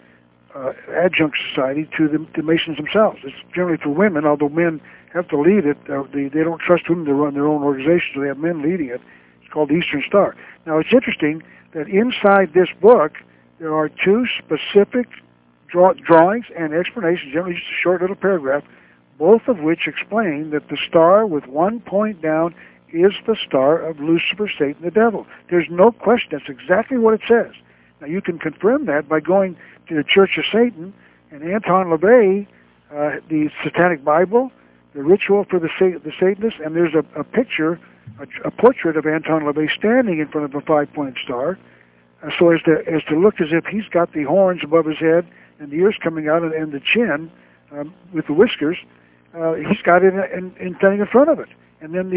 E: adjunct society to the Masons themselves. It's generally for women, although men have to lead it. They don't trust women to run their own organization, so they have men leading it. It's called the Eastern Star. Now, it's interesting that inside this book, there are two specific drawings and explanations, generally just a short little paragraph, both of which explain that the star with one point down is the star of Lucifer, Satan, the devil. There's no question. That's exactly what it says. Now, you can confirm that by going to the Church of Satan and Anton LaVey, the Satanic Bible, the Ritual for the Satanists, and there's a picture, a portrait of Anton LaVey standing in front of a 5-pointed star, so as to look as if he's got the horns above his head and the ears coming out and the chin with the whiskers. He's got it standing in front of it. And then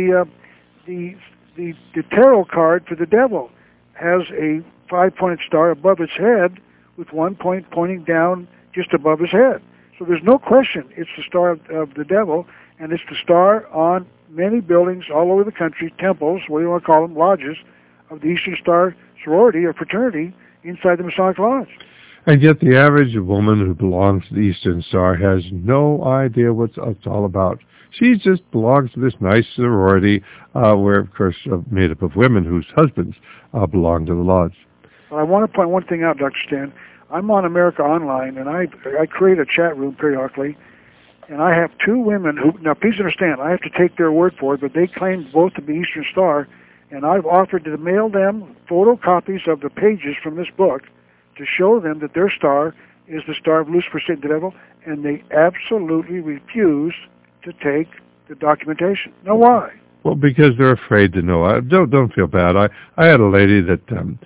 E: the tarot card for the devil has a 5-pointed star above his head with one point pointing down just above his head. So there's no question it's the star of the devil, and it's the star on many buildings all over the country, temples, what do you want to call them, lodges, of the Eastern Star sorority or fraternity inside the Masonic Lodge.
A: And yet the average woman who belongs to the Eastern Star has no idea what it's all about. She just belongs to this nice sorority where, of course, made up of women whose husbands belong to the lodge.
E: Well, I want to point one thing out, Dr. Stan. I'm on America Online, and I create a chat room periodically, and I have two women who, now please understand, I have to take their word for it, but they claim both to be Eastern Star, and I've offered to mail them photocopies of the pages from this book to show them that their star is the star of Lucifer, Satan, the devil, and they absolutely refuse to take the documentation. Now, why?
A: Well, because they're afraid to know. Don't feel bad. I had a lady that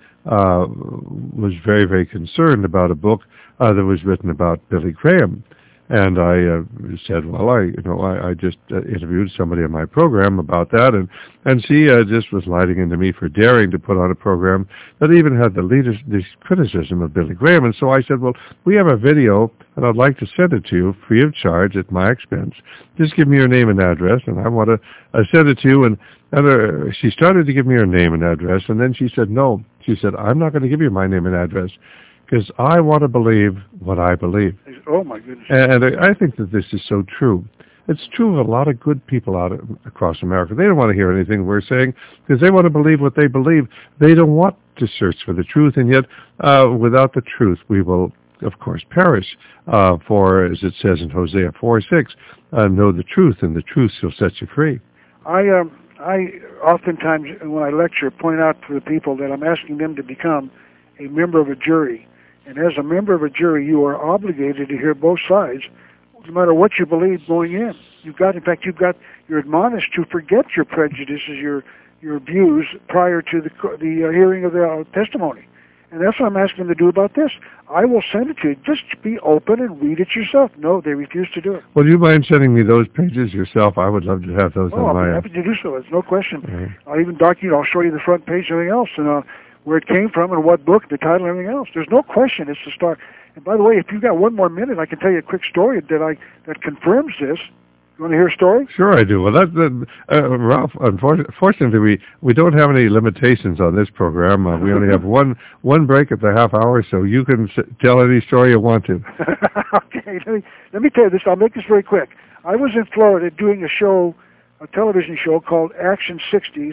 A: was very, very concerned about a book that was written about Billy Graham. And I said, well, I just interviewed somebody on my program about that, and she just was lighting into me for daring to put on a program that even had the criticism of Billy Graham. And so I said, well, we have a video, and I'd like to send it to you free of charge at my expense. Just give me your name and address, and I want to send it to you. And she started to give me her name and address, and then she said, no. She said, I'm not going to give you my name and address, because I want to believe what I believe.
E: Oh, my goodness.
A: And I think that this is so true. It's true of a lot of good people across America. They don't want to hear anything we're saying because they want to believe what they believe. They don't want to search for the truth, and yet without the truth we will, of course, perish. For, as it says in Hosea 4:6, know the truth, and the truth shall set you free.
E: I oftentimes, when I lecture, point out to the people that I'm asking them to become a member of a jury. And as a member of a jury, you are obligated to hear both sides, no matter what you believe going in. You're admonished to forget your prejudices, your views prior to the hearing of the testimony. And that's what I'm asking them to do about this. I will send it to you. Just be open and read it yourself. No, they refuse to do it.
A: Well, do you mind sending me those pages yourself? I would love to have those on my...
E: I'll be happy to do so. There's no question. Mm-hmm. I'll even document. I'll show you the front page and everything else, and where it came from and what book, the title, and everything else. There's no question it's the star. And by the way, if you've got one more minute, I can tell you a quick story that confirms this. You want to hear a story?
A: Sure, I do. Well, Ralph, unfortunately, we don't have any limitations on this program. We only have one break at the half hour, so you can tell any story you want to.
E: Okay, let me tell you this. I'll make this very quick. I was in Florida doing a television show called Action 60s,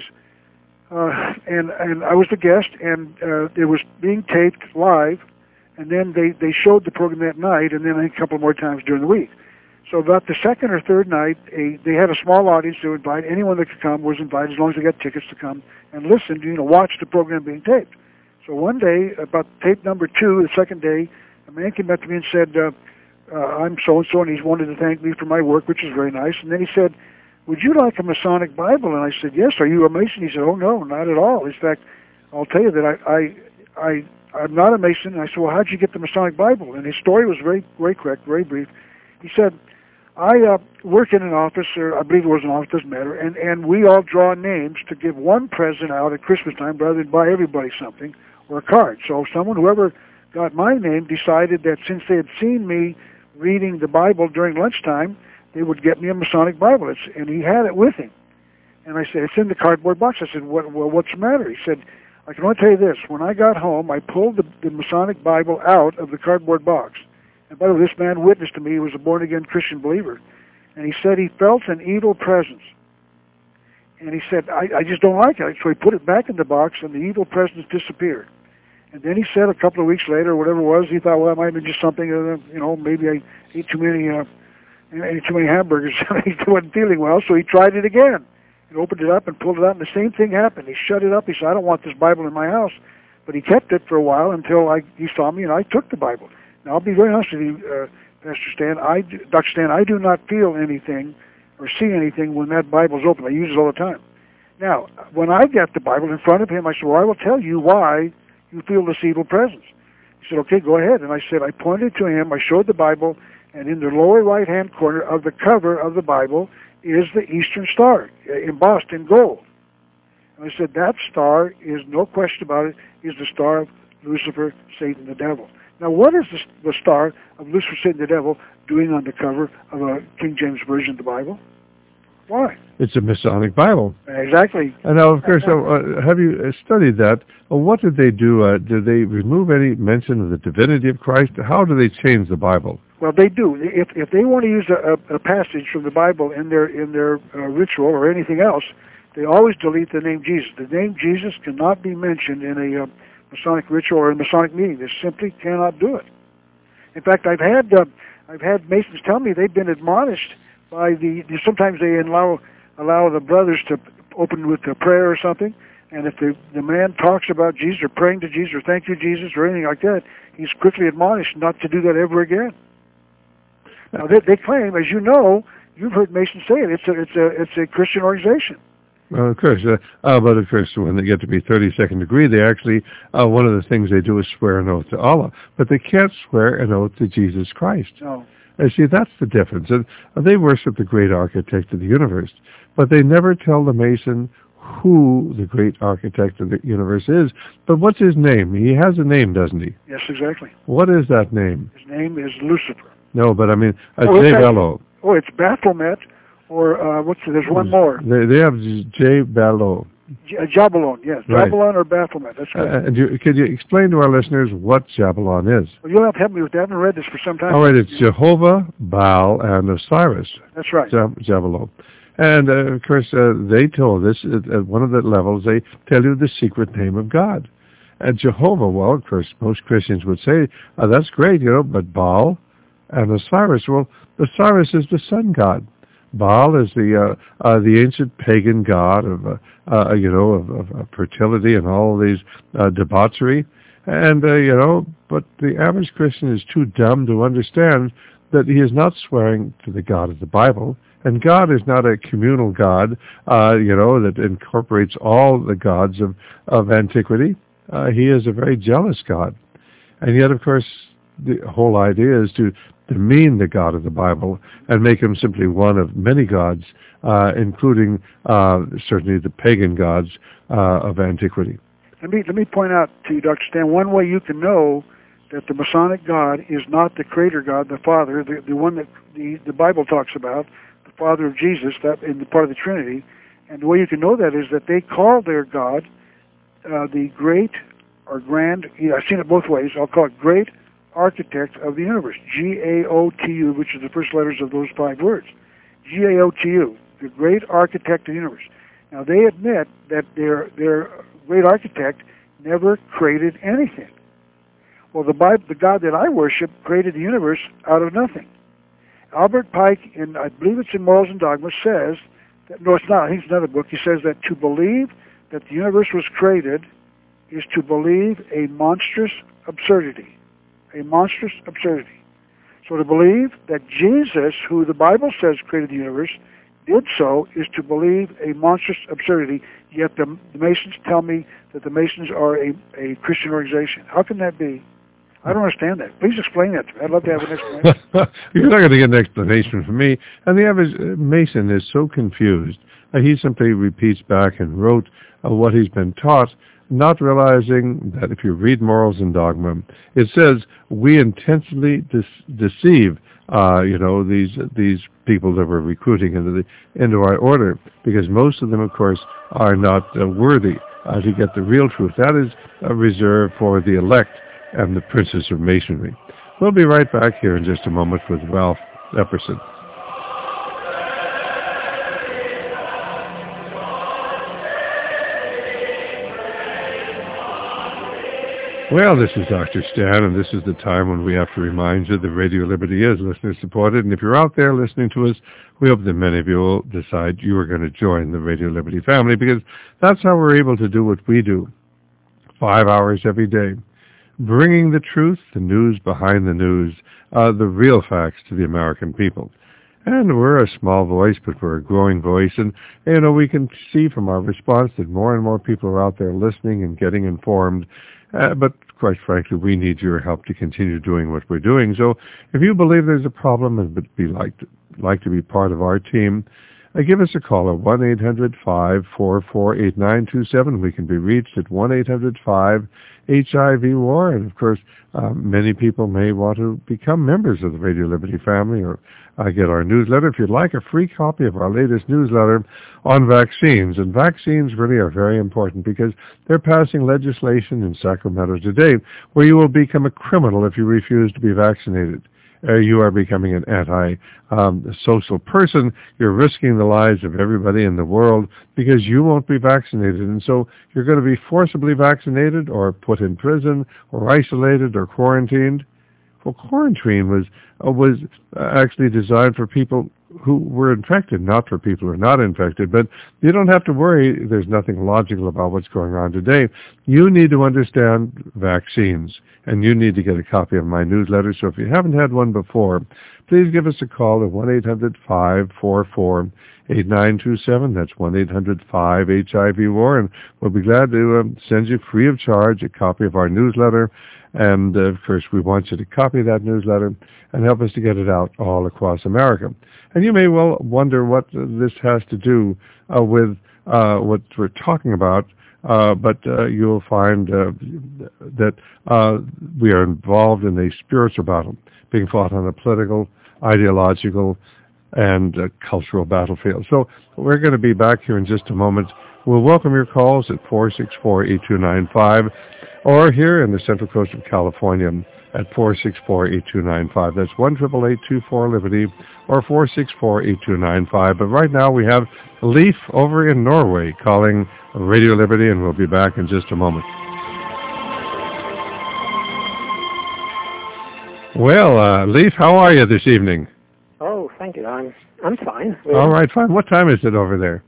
E: and I was the guest, and it was being taped live, and then they showed the program that night, and then a couple more times during the week. So about the second or third night, they had a small audience to invite. Anyone that could come was invited, as long as they got tickets to come and listen, watch the program being taped. So one day, about tape number 2, the second day, a man came up to me and said, I'm so-and-so, and he wanted to thank me for my work, which is very nice. And then he said, would you like a Masonic Bible? And I said, yes. Are you a Mason? He said, oh, no, not at all. In fact, I'll tell you that I'm not a Mason. And I said, well, how'd you get the Masonic Bible? And his story was very, very correct, very brief. He said, I work in an office, or I believe it was an office, doesn't matter, and we all draw names to give one present out at Christmas time rather than buy everybody something or a card. So whoever got my name, decided that since they had seen me reading the Bible during lunchtime, they would get me a Masonic Bible. And he had it with him. And I said, it's in the cardboard box. I said, what's the matter? He said, I can only tell you this. When I got home, I pulled the Masonic Bible out of the cardboard box, And by the way, this man witnessed to me. He was a born-again Christian believer. And he said he felt an evil presence. And he said, I just don't like it. So he put it back in the box, and the evil presence disappeared. And then he said a couple of weeks later, or whatever it was, he thought, well, it might have been just something, maybe I ate too many hamburgers. He wasn't feeling well, so he tried it again. He opened it up and pulled it out, and the same thing happened. He shut it up. He said, I don't want this Bible in my house. But he kept it for a while until he saw me, and I took the Bible. Now, I'll be very honest with you, Pastor Stan. Dr. Stan, I do not feel anything or see anything when that Bible's open. I use it all the time. Now, when I got the Bible in front of him, I said, well, I will tell you why you feel this evil presence. He said, okay, go ahead. And I said, I pointed to him, I showed the Bible, and in the lower right-hand corner of the cover of the Bible is the Eastern Star, embossed in gold. And I said, that star is, no question about it, is the star of Lucifer, Satan, the devil. Now, what is the star of Lucifer, Satan, the devil doing on the cover of a King James Version of the Bible? Why?
A: It's a Masonic Bible.
E: Exactly.
A: And now, of course, have you studied that? What did they do? Did they remove any mention of the divinity of Christ? How do they change the Bible?
E: Well, they do. If they want to use a passage from the Bible in their ritual or anything else, they always delete the name Jesus. The name Jesus cannot be mentioned in a Masonic ritual or a Masonic meeting. They simply cannot do it. In fact, I've had Masons tell me they've been admonished by sometimes they allow the brothers to open with a prayer or something, and if the man talks about Jesus or praying to Jesus or thank you Jesus or anything like that, he's quickly admonished not to do that ever again. Now they claim, as you know, you've heard Masons say it. It's a Christian organization.
A: Well, of course, but of course, when they get to be 32nd degree, they actually one of the things they do is swear an oath to Allah, but they can't swear an oath to Jesus Christ.
E: No.
A: And see, that's the difference. And they worship the great architect of the universe, but they never tell the Mason who the great architect of the universe is. But what's his name? He has a name, doesn't he?
E: Yes, exactly.
A: What is that name?
E: His name is Lucifer.
A: No, but I mean, J-Bello.
E: Oh, it's Baphomet, or there's one more.
A: They have J-Bello.
E: Jabulon, yes.
A: Right.
E: Jabulon or Baphomet, that's right.
A: Could you explain to our listeners what Jabulon is?
E: Well, you'll have to help me with that. I haven't read this for some time.
A: All right, it's Jehovah, Baal, and Osiris.
E: That's right.
A: Jabulon. And, of course, they told us at one of the levels, they tell you the secret name of God. And Jehovah, well, of course, most Christians would say, that's great, but Baal and Osiris, well, Osiris is the sun god. Baal is the ancient pagan god of fertility and all of these debauchery, and but the average Christian is too dumb to understand that he is not swearing to the God of the Bible, and God is not a communal God, that incorporates all the gods of antiquity. He is a very jealous God, and yet, of course, the whole idea is to demean the God of the Bible and make him simply one of many gods, including certainly the pagan gods of antiquity.
E: Let me point out to you, Dr. Stan, one way you can know that the Masonic God is not the Creator God, the Father, the one that the Bible talks about, the Father of Jesus, that in the part of the Trinity. And the way you can know that is that they call their God the Great or Grand. I've seen it both ways. I'll call it Great Architect of the Universe, G-A-O-T-U, which is the first letters of those 5 words. G-A-O-T-U, the Great Architect of the Universe. Now, they admit that their Great Architect never created anything. Well, the God that I worship created the universe out of nothing. Albert Pike, I believe it's in Morals and Dogma, says, no, it's not, I think it's another book, he says that to believe that the universe was created is to believe a monstrous absurdity. A monstrous absurdity. So to believe that Jesus, who the Bible says created the universe, did so is to believe a monstrous absurdity, yet the Masons tell me that the Masons are a Christian organization. How can that be? I don't understand that. Please explain that to me. I'd love to have an explanation.
A: You're not going to get an explanation from me. And the average Mason is so confused. He simply repeats back and wrote what he's been taught, not realizing that if you read Morals and Dogma, it says we intentionally deceive, these people that we're recruiting into our order, because most of them, of course, are not worthy to get the real truth. That is reserved for the elect and the princes of Masonry. We'll be right back here in just a moment with Ralph Epperson. Well, this is Dr. Stan, and this is the time when we have to remind you that Radio Liberty is listener-supported. And if you're out there listening to us, we hope that many of you will decide you are going to join the Radio Liberty family, because that's how we're able to do what we do, 5 hours every day, bringing the truth, the news behind the news, the real facts to the American people. And we're a small voice, but we're a growing voice. And, we can see from our response that more and more people are out there listening and getting informed. But quite frankly, we need your help to continue doing what we're doing. So if you believe there's a problem and would like to be part of our team, give us a call at 1-800-544-8927. We can be reached at 1-800-5-HIV-WAR. And, of course, many people may want to become members of the Radio Liberty family or get our newsletter. If you'd like a free copy of our latest newsletter on vaccines, and vaccines really are very important because they're passing legislation in Sacramento today where you will become a criminal if you refuse to be vaccinated. You are becoming an anti-social person. You're risking the lives of everybody in the world because you won't be vaccinated. And so you're going to be forcibly vaccinated or put in prison or isolated or quarantined. Well, quarantine was actually designed for people who were infected, not for people who are not infected. But you don't have to worry. There's nothing logical about what's going on today. You need to understand vaccines, and you need to get a copy of my newsletter. So if you haven't had one before, please give us a call at 1-800-544-8927. That's 1-800-5-HIV-WAR, and we'll be glad to send you free of charge a copy of our newsletter. And, of course, we want you to copy that newsletter and help us to get it out all across America. And you may well wonder what this has to do with what we're talking about, but you'll find that we are involved in a spiritual battle being fought on a political, ideological, and cultural battlefield. So we're going to be back here in just a moment. We'll welcome your calls at 464-8295 or here in the Central Coast of California at 464-8295. That's 1-888-24-LIBERTY or 464-8295. But right now we have Leif over in Norway calling Radio Liberty, and we'll be back in just a moment. Well, Leif, how are you this evening?
F: Oh, thank you. I'm fine.
A: All right, fine. What time is it over there?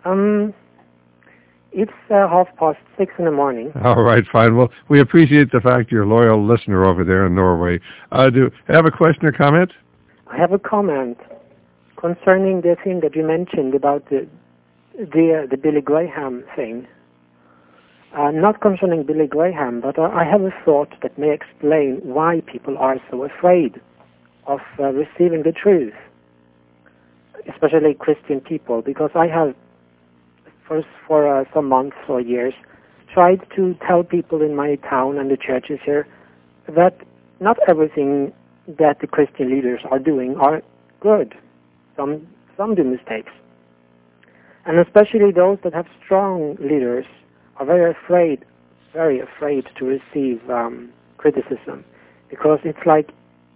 F: It's 6:30 in the morning.
A: All right, fine. Well, we appreciate the fact you're a loyal listener over there in Norway. Do you have a question or comment?
F: I have a comment concerning the thing that you mentioned about the Billy Graham thing. Not concerning Billy Graham, but I have a thought that may explain why people are so afraid of receiving the truth, especially Christian people, because I have for some months or years tried to tell people in my town and the churches here that not everything that the Christian leaders are doing are good. Some do mistakes. And especially those that have strong leaders are very afraid to receive criticism, because it's like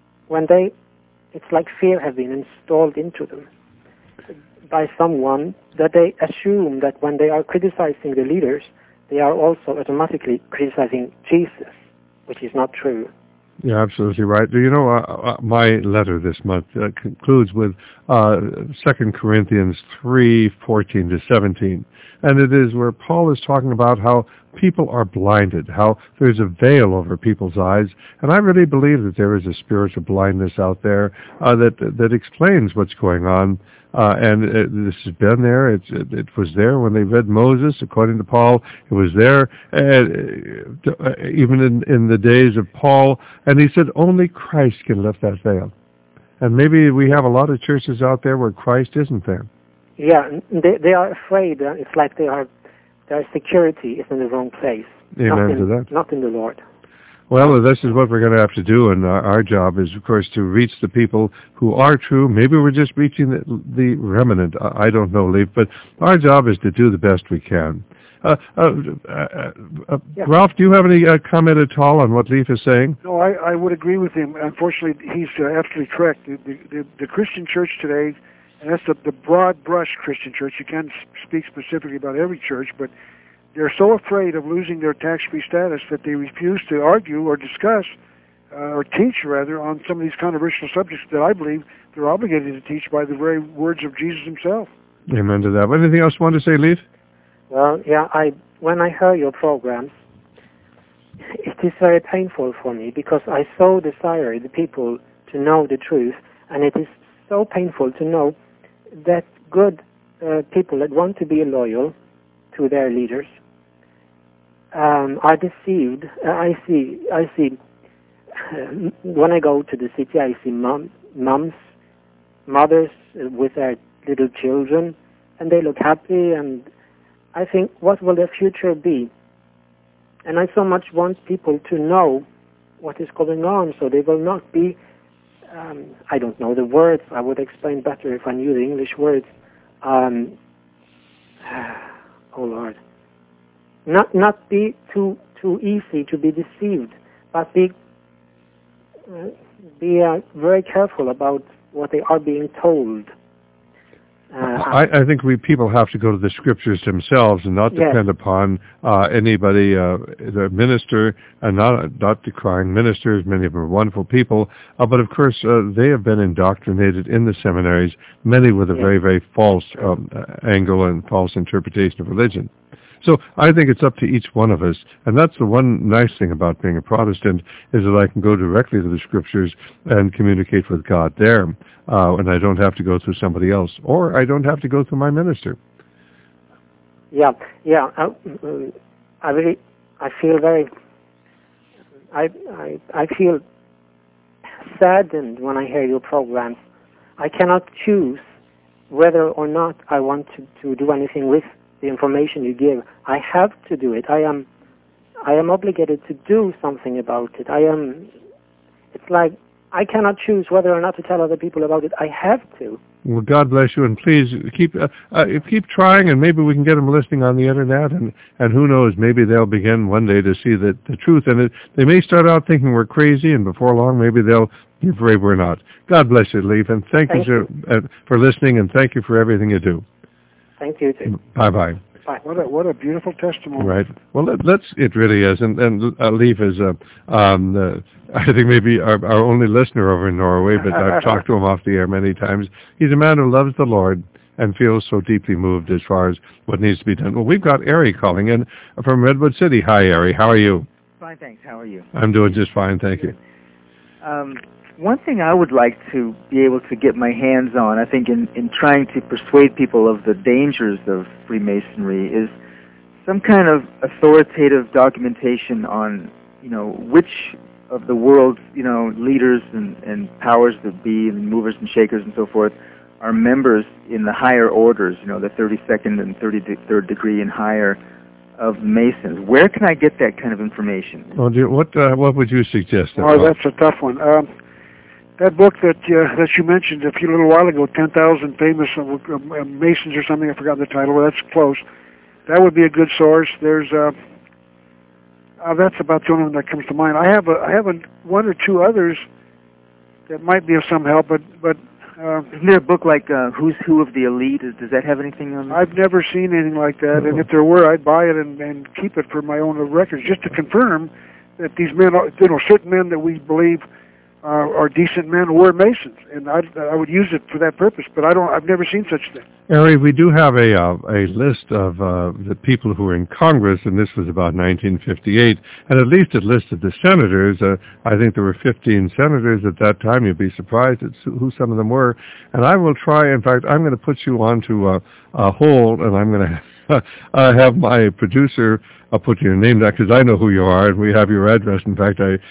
F: fear have been installed into them by someone, that they assume that when they are criticizing the leaders, they are also automatically criticizing Jesus, which is not true.
A: You're absolutely right. You know, my letter this month concludes with 2 Corinthians 3:14-17. And it is where Paul is talking about how people are blinded, how there's a veil over people's eyes. And I really believe that there is a spiritual blindness out there that explains what's going on. And this has been there. It was there when they read Moses, according to Paul. It was there even in the days of Paul. And he said only Christ can lift that veil. And maybe we have a lot of churches out there where Christ isn't there.
F: Yeah, they are afraid. It's like their security is in the wrong place.
A: Amen to that.
F: Not in the Lord.
A: Well, this is what we're going to have to do, and our job is, of course, to reach the people who are true. Maybe we're just reaching the remnant. I don't know, Leif, but our job is to do the best we can. Ralph, do you have any comment at all on what Leif is saying?
E: No, I would agree with him. Unfortunately, he's absolutely correct. The Christian church today, and that's the broad brush Christian church. You can't speak specifically about every church, but they're so afraid of losing their tax-free status that they refuse to argue or discuss or teach, rather, on some of these controversial subjects that I believe they're obligated to teach by the very words of Jesus himself.
A: Amen to that. Anything else you want to say, Leif?
F: Well, yeah, when I heard your programs, it is very painful for me because I so desire the people to know the truth, and it is so painful to know that good people that want to be loyal to their leaders are deceived. I see. When I go to the city, I see mothers with their little children, and they look happy. And I think, what will their future be? And I so much want people to know what is going on, so they will not be. I don't know the words. I would explain better if I knew the English words. Oh Lord. Not be too easy to be deceived, but be very careful about what they are being told.
A: I think people have to go to the scriptures themselves and not depend upon anybody, the minister, and not decrying ministers. Many of them are wonderful people, but of course they have been indoctrinated in the seminaries, many with a very, very false angle and false interpretation of religion. So I think it's up to each one of us, and that's the one nice thing about being a Protestant, is that I can go directly to the Scriptures and communicate with God there, and I don't have to go through somebody else, or I don't have to go through my minister.
F: I feel saddened when I hear your programs. I cannot choose whether or not I want to do anything with the information you give. I have to do it. I am obligated to do something about it. It's like I cannot choose whether or not to tell other people about it. I have to.
A: Well, God bless you, and please keep trying, and maybe we can get them listening on the internet, and who knows, maybe they'll begin one day to see the truth, and they may start out thinking we're crazy, and before long maybe they'll be afraid we're not. God bless you, Leif, and thank you for listening, and thank you for everything you do.
F: Thank you, too.
A: Bye-bye.
F: Bye.
E: What a beautiful testimony.
A: Right. Well, it really is. And Leif is, I think maybe our only listener over in Norway, but I've talked to him off the air many times. He's a man who loves the Lord and feels so deeply moved as far as what needs to be done. Well, we've got Ari calling in from Redwood City. Hi, Ari. How are you?
G: Fine, thanks. How are you?
A: I'm doing just fine, thank you.
G: One thing I would like to be able to get my hands on, I think, in trying to persuade people of the dangers of Freemasonry, is some kind of authoritative documentation on, which of the world's, leaders and powers that be, and movers and shakers and so forth, are members in the higher orders, the 32nd and 33rd degree and higher of Masons. Where can I get that kind of information?
A: Well, what would you suggest?
E: Oh, that's a tough one. That book that you mentioned a little while ago, 10,000 Famous Masons or something, I forgot the title, but that's close. That would be a good source. There's that's about the only one that comes to mind. I have one or two others that might be of some help, but
G: isn't there a book like Who's Who of the Elite? Does that have anything on that?
E: I've never seen anything like that, and if there were, I'd buy it and keep it for my own records, just to confirm that these men, certain men that we believe are decent men who were Masons, and I would use it for that purpose. But I've never seen such a thing.
A: Ari, we do have a list of the people who were in Congress, and this was about 1958, and at least it listed the senators. I think there were 15 senators at that time. You'd be surprised at who some of them were. And I will try. In fact, I'm going to put you onto a hold, and I'm going to have my producer put your name down because I know who you are and we have your address. In fact, I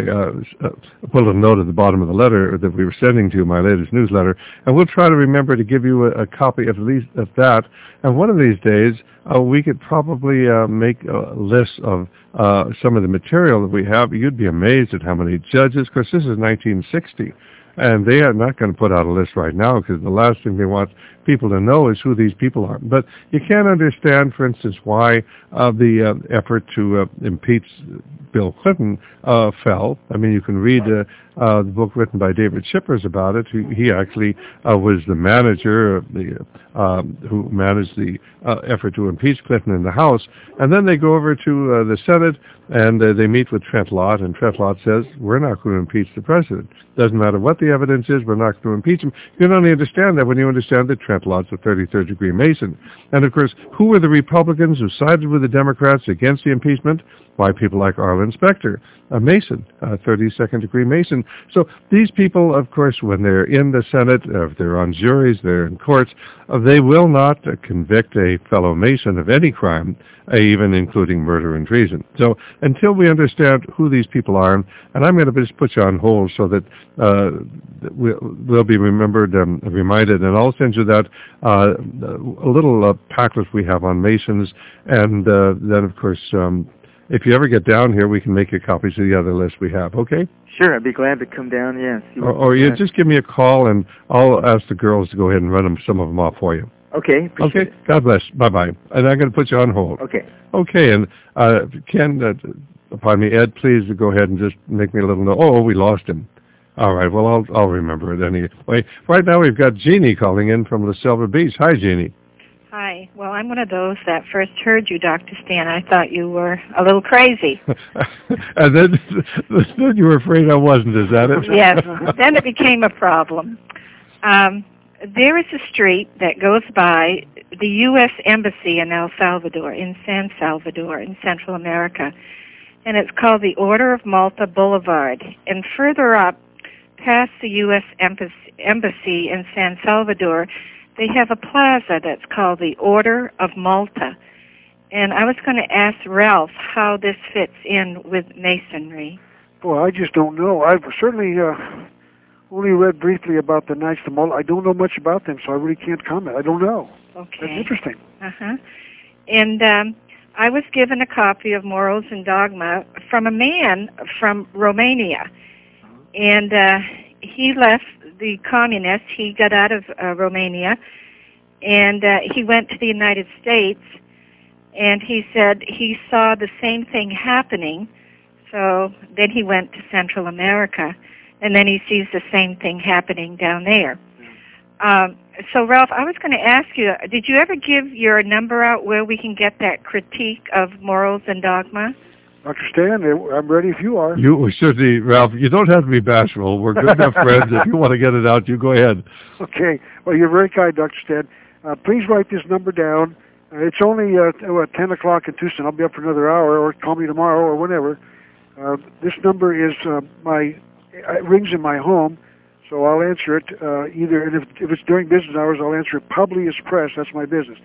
A: put a note at the bottom of the letter that we were sending to you, my latest newsletter, and we'll try to remember to give you a copy at least of that. And one of these days, we could probably make a list of some of the material that we have. You'd be amazed at how many judges. Of course, this is 1960. And they are not going to put out a list right now because the last thing they want people to know is who these people are. But you can't understand, for instance, why the effort to impeach Bill Clinton fell. I mean, you can read the book written by David Shippers about it. He actually was the manager of who managed the effort to impeach Clinton in the House. And then they go over to the Senate and they meet with Trent Lott, and Trent Lott says, we're not going to impeach the president. Doesn't matter what the evidence is, we're not going to impeach him. You can only understand that when you understand that Trent Lott's a 33rd degree Mason. And of course, who were the Republicans who sided with the Democrats against the impeachment? Why, people like Arlen Specter, a Mason, a 32nd degree Mason. So these people, of course, when they're in the Senate, if they're on juries, they're in courts, they will not convict a fellow Mason of any crime, even including murder and treason. So until we understand who these people are, and I'm going to just put you on hold so that we'll be remembered, reminded, and I'll send you that a little packlet we have on Masons, and then, of course, if you ever get down here, we can make you copies of the other list we have, okay?
G: Sure, I'd be glad to come down, yes.
A: Or you just give me a call, and I'll ask the girls to go ahead and run some of them off for you.
G: Okay, appreciate it.
A: God bless. Bye-bye. And I'm going to put you on hold.
G: Okay.
A: Okay, and pardon me, Ed, please go ahead and just make me a little note. Oh, we lost him. All right, well, I'll remember it anyway. Right now we've got Jeannie calling in from La Selva Beach. Hi, Jeannie.
H: Hi. Well, I'm one of those that first heard you, Dr. Stan. I thought you were a little crazy.
A: And then you were afraid I wasn't. Is that it?
H: Yes. Then it became a problem. There is a street that goes by the U.S. Embassy in El Salvador, in San Salvador, in Central America. And it's called the Order of Malta Boulevard. And further up, past the U.S. Embassy in San Salvador, they have a plaza that's called the Order of Malta. And I was going to ask Ralph how this fits in with Masonry.
E: Well, I just don't know. I've certainly only read briefly about the Knights of Malta. I don't know much about them, so I really can't comment. I don't know.
H: Okay.
E: That's interesting.
H: Uh-huh. And I was given a copy of Morals and Dogma from a man from Romania. And he left the communists. He got out of Romania, and he went to the United States, and he said he saw the same thing happening. So then he went to Central America, and then he sees the same thing happening down there. So, Ralph, I was going to ask you, did you ever give your number out where we can get that critique of Morals and Dogma?
E: Dr. Stan, I'm ready if you are.
A: You certainly, Ralph, you don't have to be bashful. We're good enough friends. If you want to get it out, you go ahead.
E: Okay. Well, you're very kind, Dr. Stan. Please write this number down. It's only 10 o'clock in Tucson. I'll be up for another hour, or call me tomorrow or whenever. This number is it rings in my home, so I'll answer it either, and if it's during business hours, I'll answer it Publius Press. That's my business.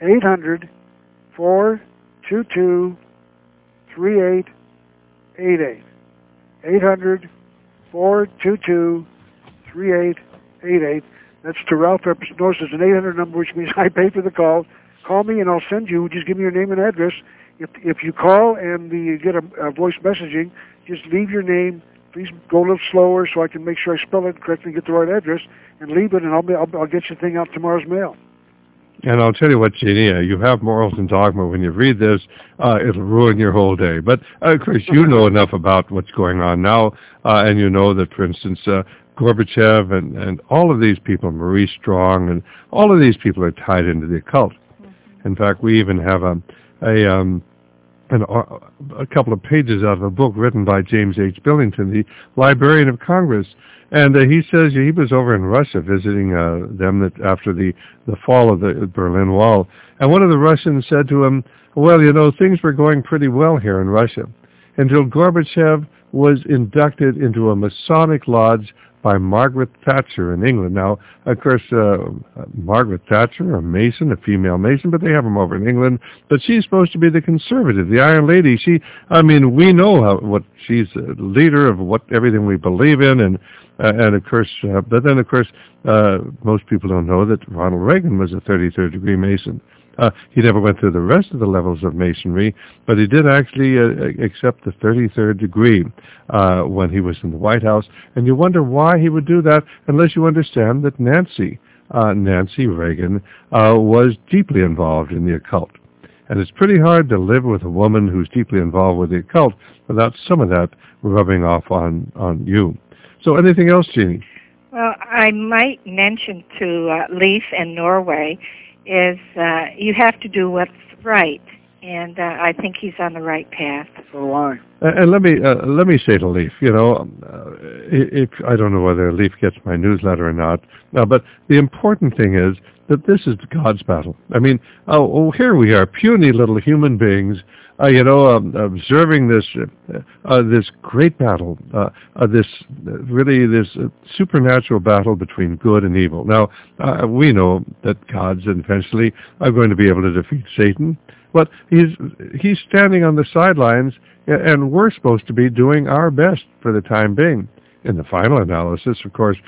E: 800-422-3888. 800-422-3888. That's to Ralph Epinosa. It's an 800 number, which means I pay for the call. Call me and I'll send you. Just give me your name and address. If you call and you get a voice messaging, just leave your name. Please go a little slower so I can make sure I spell it correctly and get the right address, and leave it, and I'll get your thing out tomorrow's mail.
A: And I'll tell you what, Jeannie, you have Morals and Dogma. When you read this, it'll ruin your whole day. But, of course, you know enough about what's going on now, and you know that, for instance, Gorbachev and all of these people, Maurice Strong, and all of these people are tied into the occult. In fact, we even have a couple of pages out of a book written by James H. Billington, the Librarian of Congress. And he says he was over in Russia visiting them after the fall of the Berlin Wall. And one of the Russians said to him, well, you know, things were going pretty well here in Russia until Gorbachev was inducted into a Masonic lodge by Margaret Thatcher in England. Now, of course, Margaret Thatcher, a Mason, a female Mason, but they have them over in England. But she's supposed to be the conservative, the Iron Lady. We know what she's a leader of everything we believe in, and of course, but then of course, most people don't know that Ronald Reagan was a 33rd degree Mason. He never went through the rest of the levels of Masonry, but he did actually accept the 33rd degree when he was in the White House. And you wonder why he would do that unless you understand that Nancy Reagan was deeply involved in the occult. And it's pretty hard to live with a woman who's deeply involved with the occult without some of that rubbing off on you. So anything else, Jeannie?
H: Well, I might mention to Leif in Norway is you have to do what's right, and I think he's on the right path.
E: So do I.
A: And let me say to Leif, if I don't know whether Leif gets my newsletter or not, but the important thing is that this is God's battle. I mean, here we are, puny little human beings, observing this great battle, this supernatural battle between good and evil. Now, we know that gods eventually are going to be able to defeat Satan, but he's standing on the sidelines, and we're supposed to be doing our best for the time being. In the final analysis, of course,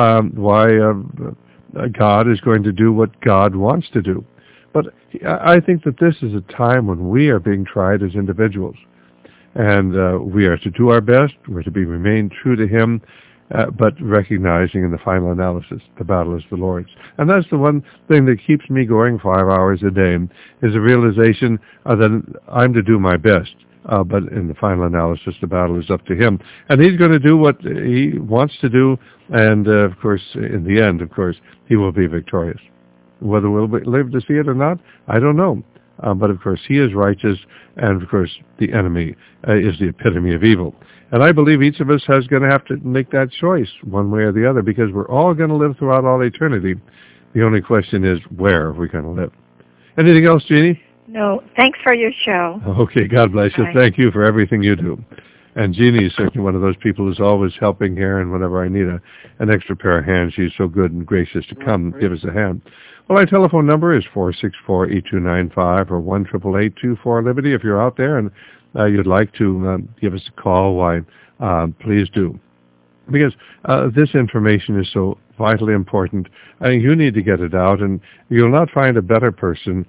A: God is going to do what God wants to do. But I think that this is a time when we are being tried as individuals. And we are to do our best. We're to remain true to Him, but recognizing in the final analysis, the battle is the Lord's. And that's the one thing that keeps me going 5 hours a day, is the realization that I'm to do my best. But in the final analysis, the battle is up to Him. And He's going to do what He wants to do. And, of course, in the end, of course, He will be victorious. Whether we'll live to see it or not, I don't know. But, of course, He is righteous. And, of course, the enemy is the epitome of evil. And I believe each of us is going to have to make that choice one way or the other, because we're all going to live throughout all eternity. The only question is, where are we going to live? Anything else, Jeannie?
H: No, thanks for your show.
A: Okay, God bless you.
H: Bye.
A: Thank you for everything you do. And Jeannie is certainly one of those people who's always helping here, and whenever I need an extra pair of hands, she's so good and gracious to come give us a hand. Well, our telephone number is 464-8295 or 1-888-24-LIBERTY. If you're out there and you'd like to give us a call, why, please do. Because this information is so vitally important. You need to get it out, and you'll not find a better person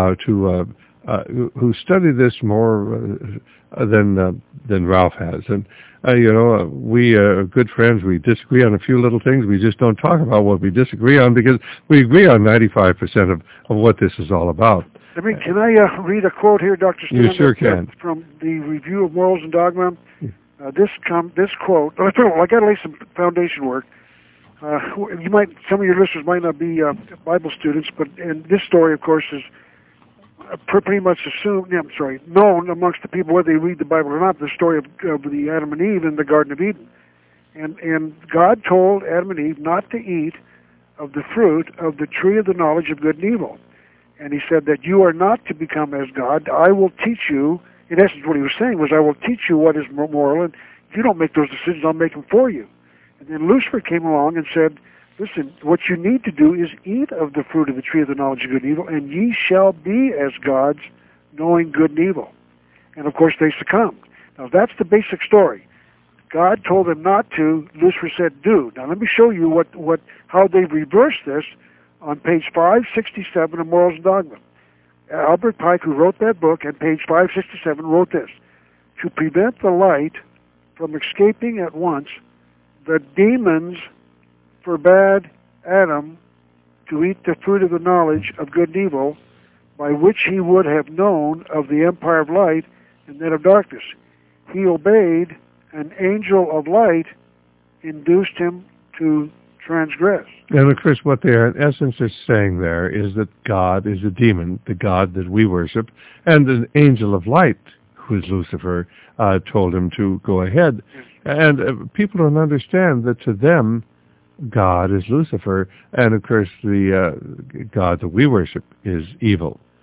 A: who studied this more than Ralph has. And we are good friends. We disagree on a few little things. We just don't talk about what we disagree on, because we agree on 95% of what this is all about.
E: Can I read a quote here, Dr. Stan?
A: You sure can.
E: From the Review of Morals and Dogma. This quote. I got to lay some foundation work. Some of your listeners might not be Bible students, but and this story, of course, is pretty much known amongst the people, whether they read the Bible or not. The story of the Adam and Eve in the Garden of Eden, and God told Adam and Eve not to eat of the fruit of the tree of the knowledge of good and evil, and He said that you are not to become as God. I will teach you. In essence, what He was saying was, I will teach you what is moral, and if you don't make those decisions, I'll make them for you. And then Lucifer came along and said, listen, what you need to do is eat of the fruit of the tree of the knowledge of good and evil, and ye shall be as gods, knowing good and evil. And, of course, they succumbed. Now, that's the basic story. God told them not to. Lucifer said, do. Now, let me show you how they reversed this on page 567 of Morals and Dogma. Albert Pike, who wrote that book, at page 567, wrote this: to prevent the light from escaping at once, the demons forbade Adam to eat the fruit of the knowledge of good and evil, by which he would have known of the empire of light and that of darkness. He obeyed, an angel of light induced him to transgress.
A: And of course, what they are in essence are saying there is that God is a demon, the God that we worship, and an angel of light, who is Lucifer, told him to go ahead. And people don't understand that to them, God is Lucifer, and of course the God that we worship is evil.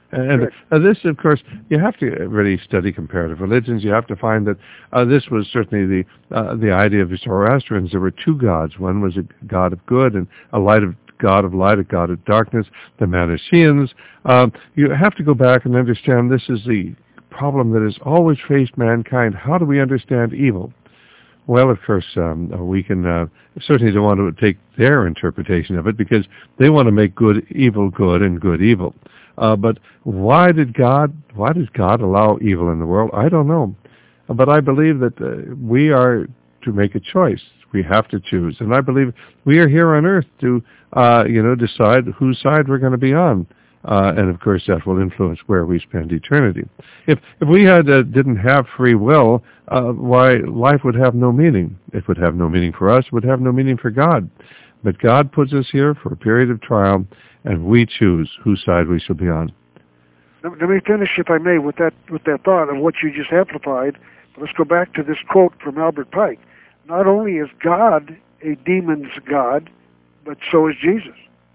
A: And this, of course, you have to really study comparative religions. You have to find that this was certainly the idea of the Zoroastrians. There were two gods. One was a god of good and a god of light, a god of darkness, the Manichaeans. You have to go back and understand this is the problem that has always faced mankind. How do we understand evil? Well, of course, we can certainly don't want to take their interpretation of it because they want to make good good and good evil. But why did God allow evil in the world? I don't know. But I believe that we are to make a choice. We have to choose. And I believe we are here on earth to, decide whose side we're going to be on. And of course, that will influence where we spend eternity. If we didn't have free will, why life would have no meaning. It would have no meaning for us. It would have no meaning for God. But God puts us here for a period of trial, and we choose whose side we shall be on.
E: Let me finish, if I may, with that thought of what you just amplified. Let's go back to this quote from Albert Pike. Not only is God a demon's God, but so is Jesus.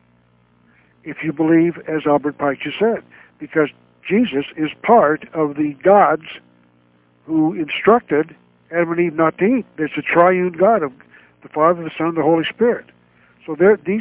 E: If you believe, as Albert Pike just said, because Jesus is part of the gods who instructed Adam and Eve not to eat. There's a triune God of the Father, the Son, and the Holy Spirit. So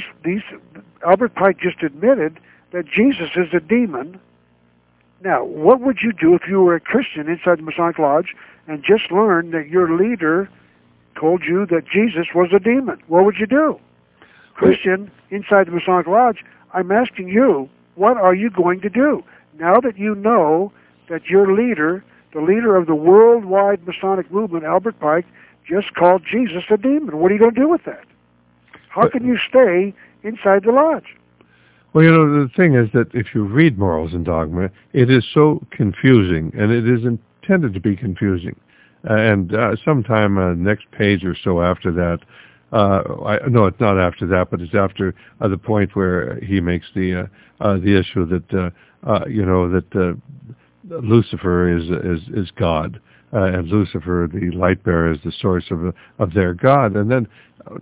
E: Albert Pike just admitted that Jesus is a demon. Now, what would you do if you were a Christian inside the Masonic Lodge and just learned that your leader told you that Jesus was a demon? What would you do? Christian inside the Masonic Lodge, I'm asking you, what are you going to do? Now that you know that your leader, the leader of the worldwide Masonic movement, Albert Pike, just called Jesus a demon, what are you going to do with that? How can you stay inside the lodge?
A: Well, the thing is that if you read Morals and Dogma, it is so confusing, and it is intended to be confusing. And sometime next page or so after that, no, it's not after that, but it's after the point where he makes the issue that that Lucifer is God, and Lucifer, the light bearer, is the source of their God, and then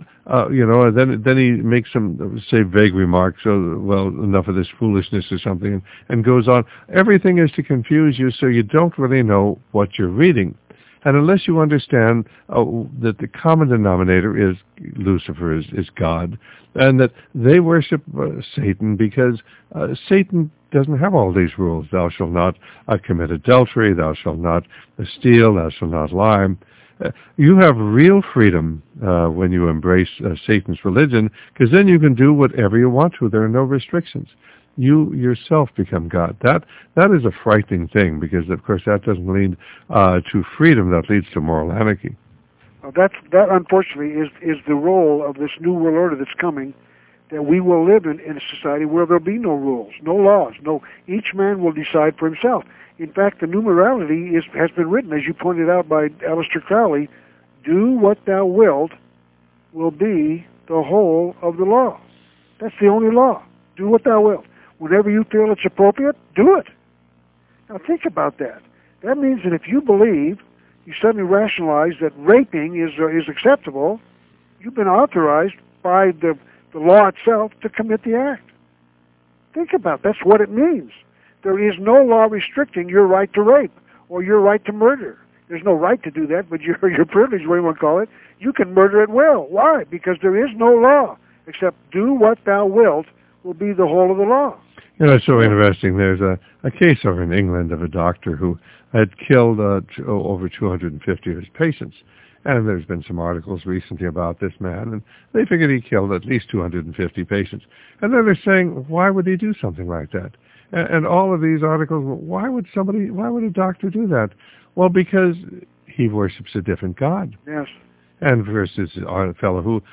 A: then he makes some vague remarks. So, well, enough of this foolishness or something, and goes on. Everything is to confuse you, so you don't really know what you're reading. And unless you understand that the common denominator is Lucifer, is God, and that they worship Satan because Satan doesn't have all these rules. Thou shalt not commit adultery, thou shalt not steal, thou shalt not lie. You have real freedom when you embrace Satan's religion, because then you can do whatever you want to. There are no restrictions. You yourself become God. That is a frightening thing, because of course that doesn't lead to freedom. That leads to moral anarchy.
E: Well, that unfortunately is the role of this new world order that's coming. That we will live in a society where there'll be no rules, no laws, each man will decide for himself. In fact, the new morality has been written, as you pointed out by Aleister Crowley. Do what thou wilt will be the whole of the law. That's the only law. Do what thou wilt. Whenever you feel it's appropriate, do it. Now think about that. That means that if you believe, you suddenly rationalize that raping is acceptable, you've been authorized by the law itself to commit the act. Think about it. That's what it means. There is no law restricting your right to rape or your right to murder. There's no right to do that, but your privilege, whatever you want to call it, you can murder at will. Why? Because there is no law except do what thou wilt will be the whole of the law.
A: It's so interesting. There's a case over in England of a doctor who had killed over 250 of his patients. And there's been some articles recently about this man, and they figured he killed at least 250 patients. And then they're saying, why would he do something like that? And all of these articles, why would a doctor do that? Well, because he worships a different God.
E: Yes.
A: And versus a fellow who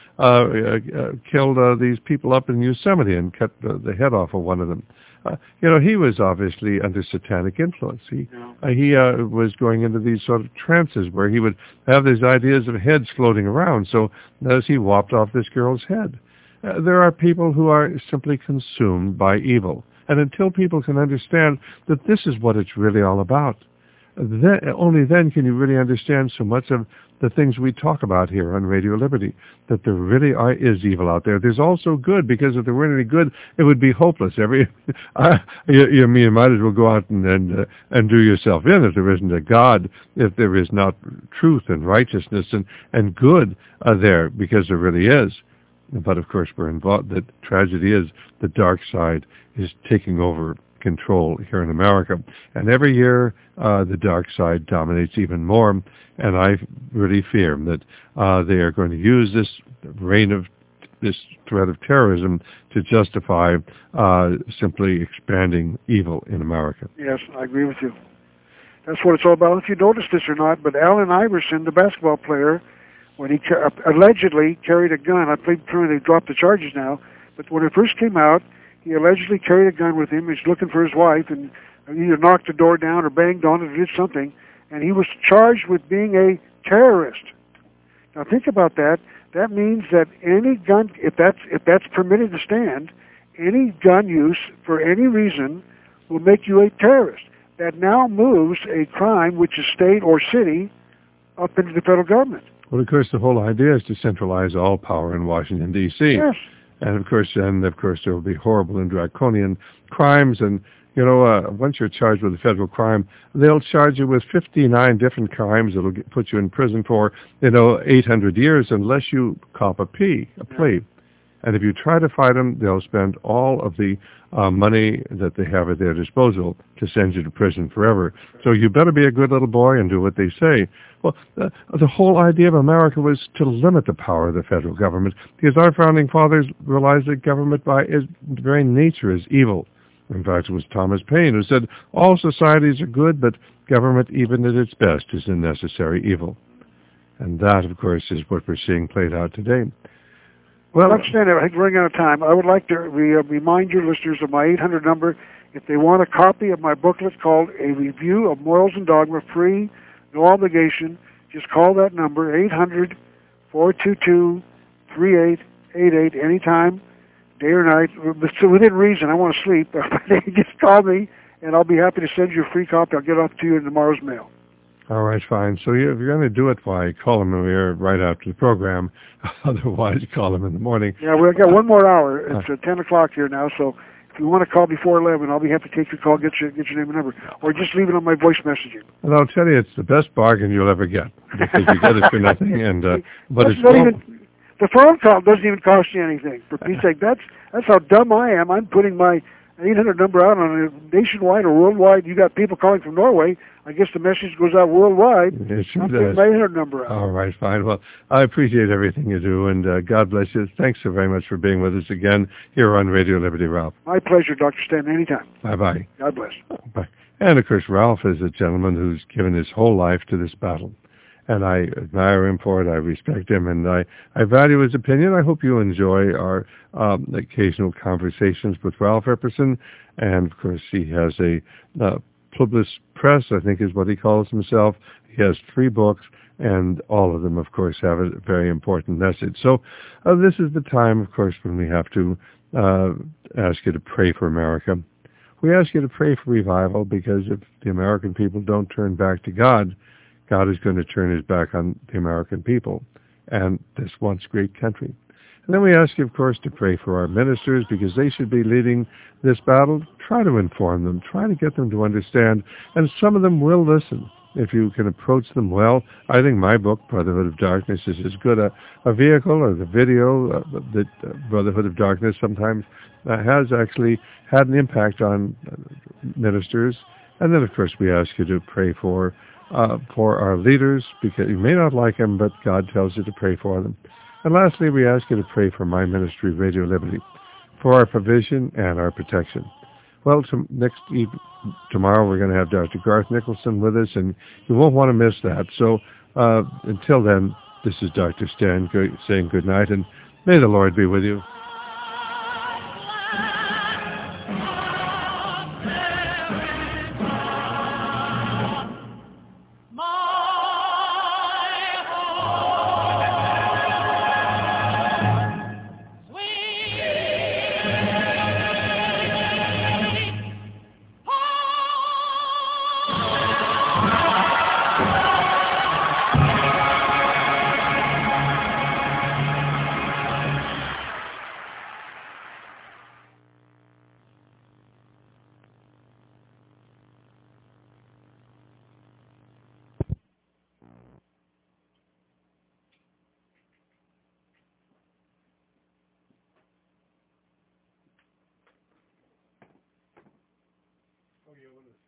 A: killed these people up in Yosemite and cut the head off of one of them. He was obviously under satanic influence. He was going into these sort of trances where he would have these ideas of heads floating around. So as he lopped off this girl's head, there are people who are simply consumed by evil. And until people can understand that this is what it's really all about, only then can you really understand so much of the things we talk about here on Radio Liberty, that there really is evil out there. There's also good, because if there weren't any good, it would be hopeless. You might as well go out and do yourself in if there isn't a God, if there is not truth and righteousness and good there, because there really is. But of course we're involved. The tragedy is the dark side is taking over control here in America. And every year the dark side dominates even more. And I really fear that they are going to use this threat of terrorism to justify simply expanding evil in America.
E: Yes, I agree with you. That's what it's all about. If you noticed this or not, but Allen Iverson, the basketball player, when he allegedly carried a gun, I believe they dropped the charges now, but when it first came out, he allegedly carried a gun with him. He's looking for his wife and either knocked the door down or banged on it or did something, and he was charged with being a terrorist. Now think about that. That means that any gun, if that's permitted to stand, any gun use for any reason will make you a terrorist. That now moves a crime, which is state or city, up into the federal government.
A: Well, of course, the whole idea is to centralize all power in Washington, D.C.
E: Yes.
A: And of course, there will be horrible and draconian crimes. And, once you're charged with a federal crime, they'll charge you with 59 different crimes that'll put you in prison for, 800 years unless you cop a plea. And if you try to fight them, they'll spend all of the money that they have at their disposal to send you to prison forever. So you better be a good little boy and do what they say. Well, the whole idea of America was to limit the power of the federal government, because our founding fathers realized that government by its very nature is evil. In fact, it was Thomas Paine who said, all societies are good, but government, even at its best, is a necessary evil. And that, of course, is what we're seeing played out today.
E: Well, I'm running out of time. I would like to remind your listeners of my 800 number. If they want a copy of my booklet called A Review of Morals and Dogma, free, no obligation, just call that number, 800-422-3888, anytime, day or night. So within reason, I want to sleep. Just call me, and I'll be happy to send you a free copy. I'll get it off to you in tomorrow's mail.
A: All right, fine. So if you're going to do it, why, call him here right after the program. Otherwise, call him in the morning.
E: Yeah, we've got one more hour. It's 10 o'clock here now, so if you want to call before 11, I'll be happy to take your call, get your name and number, or just leave it on my voice messaging.
A: And I'll tell you, it's the best bargain you'll ever get, because you get it for nothing. And but it's
E: the phone call doesn't even cost you anything. For Pete's sake, that's how dumb I am. I'm putting my 800 number out on a nationwide or worldwide. You got people calling from Norway. I guess the message goes out worldwide.
A: It sure
E: I'm
A: does.
E: putting my 800 number out.
A: All right, fine. Well, I appreciate everything you do, and God bless you. Thanks so very much for being with us again here on Radio Liberty, Ralph.
E: My pleasure, Dr. Stanton. Anytime.
A: Bye-bye.
E: God bless.
A: Bye. And, of course, Ralph is a gentleman who's given his whole life to this battle. And I admire him for it. I respect him, and I value his opinion. I hope you enjoy our occasional conversations with Ralph Epperson. And, of course, he has a Publius Press, I think is what he calls himself. He has 3 books, and all of them, of course, have a very important message. So this is the time, of course, when we have to ask you to pray for America. We ask you to pray for revival, because if the American people don't turn back to God, God is going to turn his back on the American people and this once great country. And then we ask you, of course, to pray for our ministers, because they should be leading this battle. Try to inform them. Try to get them to understand. And some of them will listen if you can approach them well. I think my book, Brotherhood of Darkness, is as good a vehicle, or the video that Brotherhood of Darkness sometimes has actually had an impact on ministers. And then, of course, we ask you to pray for our leaders, because you may not like them, but God tells you to pray for them. And lastly, we ask you to pray for my ministry, Radio Liberty, for our provision and our protection. Well, tomorrow we're going to have Dr. Garth Nicholson with us, and you won't want to miss that. So until then, this is Dr. Stan saying good night, and may the Lord be with you.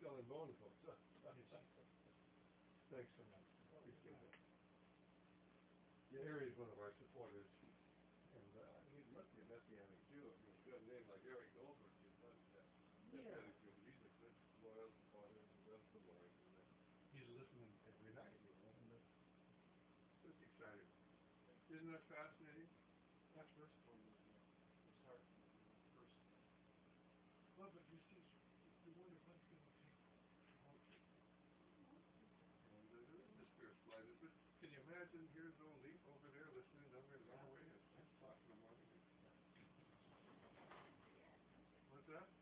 A: Skull and Bones folks. Thanks so much. Appreciate it. Yeah, Harry's one of our supporters. And he must be a Messianic Jew. If he's got a name like Eric Goldberg, he's not Messianic Jew. He's a good, loyal supporter and loves the Lord. And he's listening every night, you know. And it's exciting. Isn't that fascinating? That's verse 4. His heart. Verse. Well, but you see, you wonder what's going to take hold. The Spirit's lighted. But can you imagine, here's old Leaf over there listening over in Norway at 10 o'clock in the morning? What's that?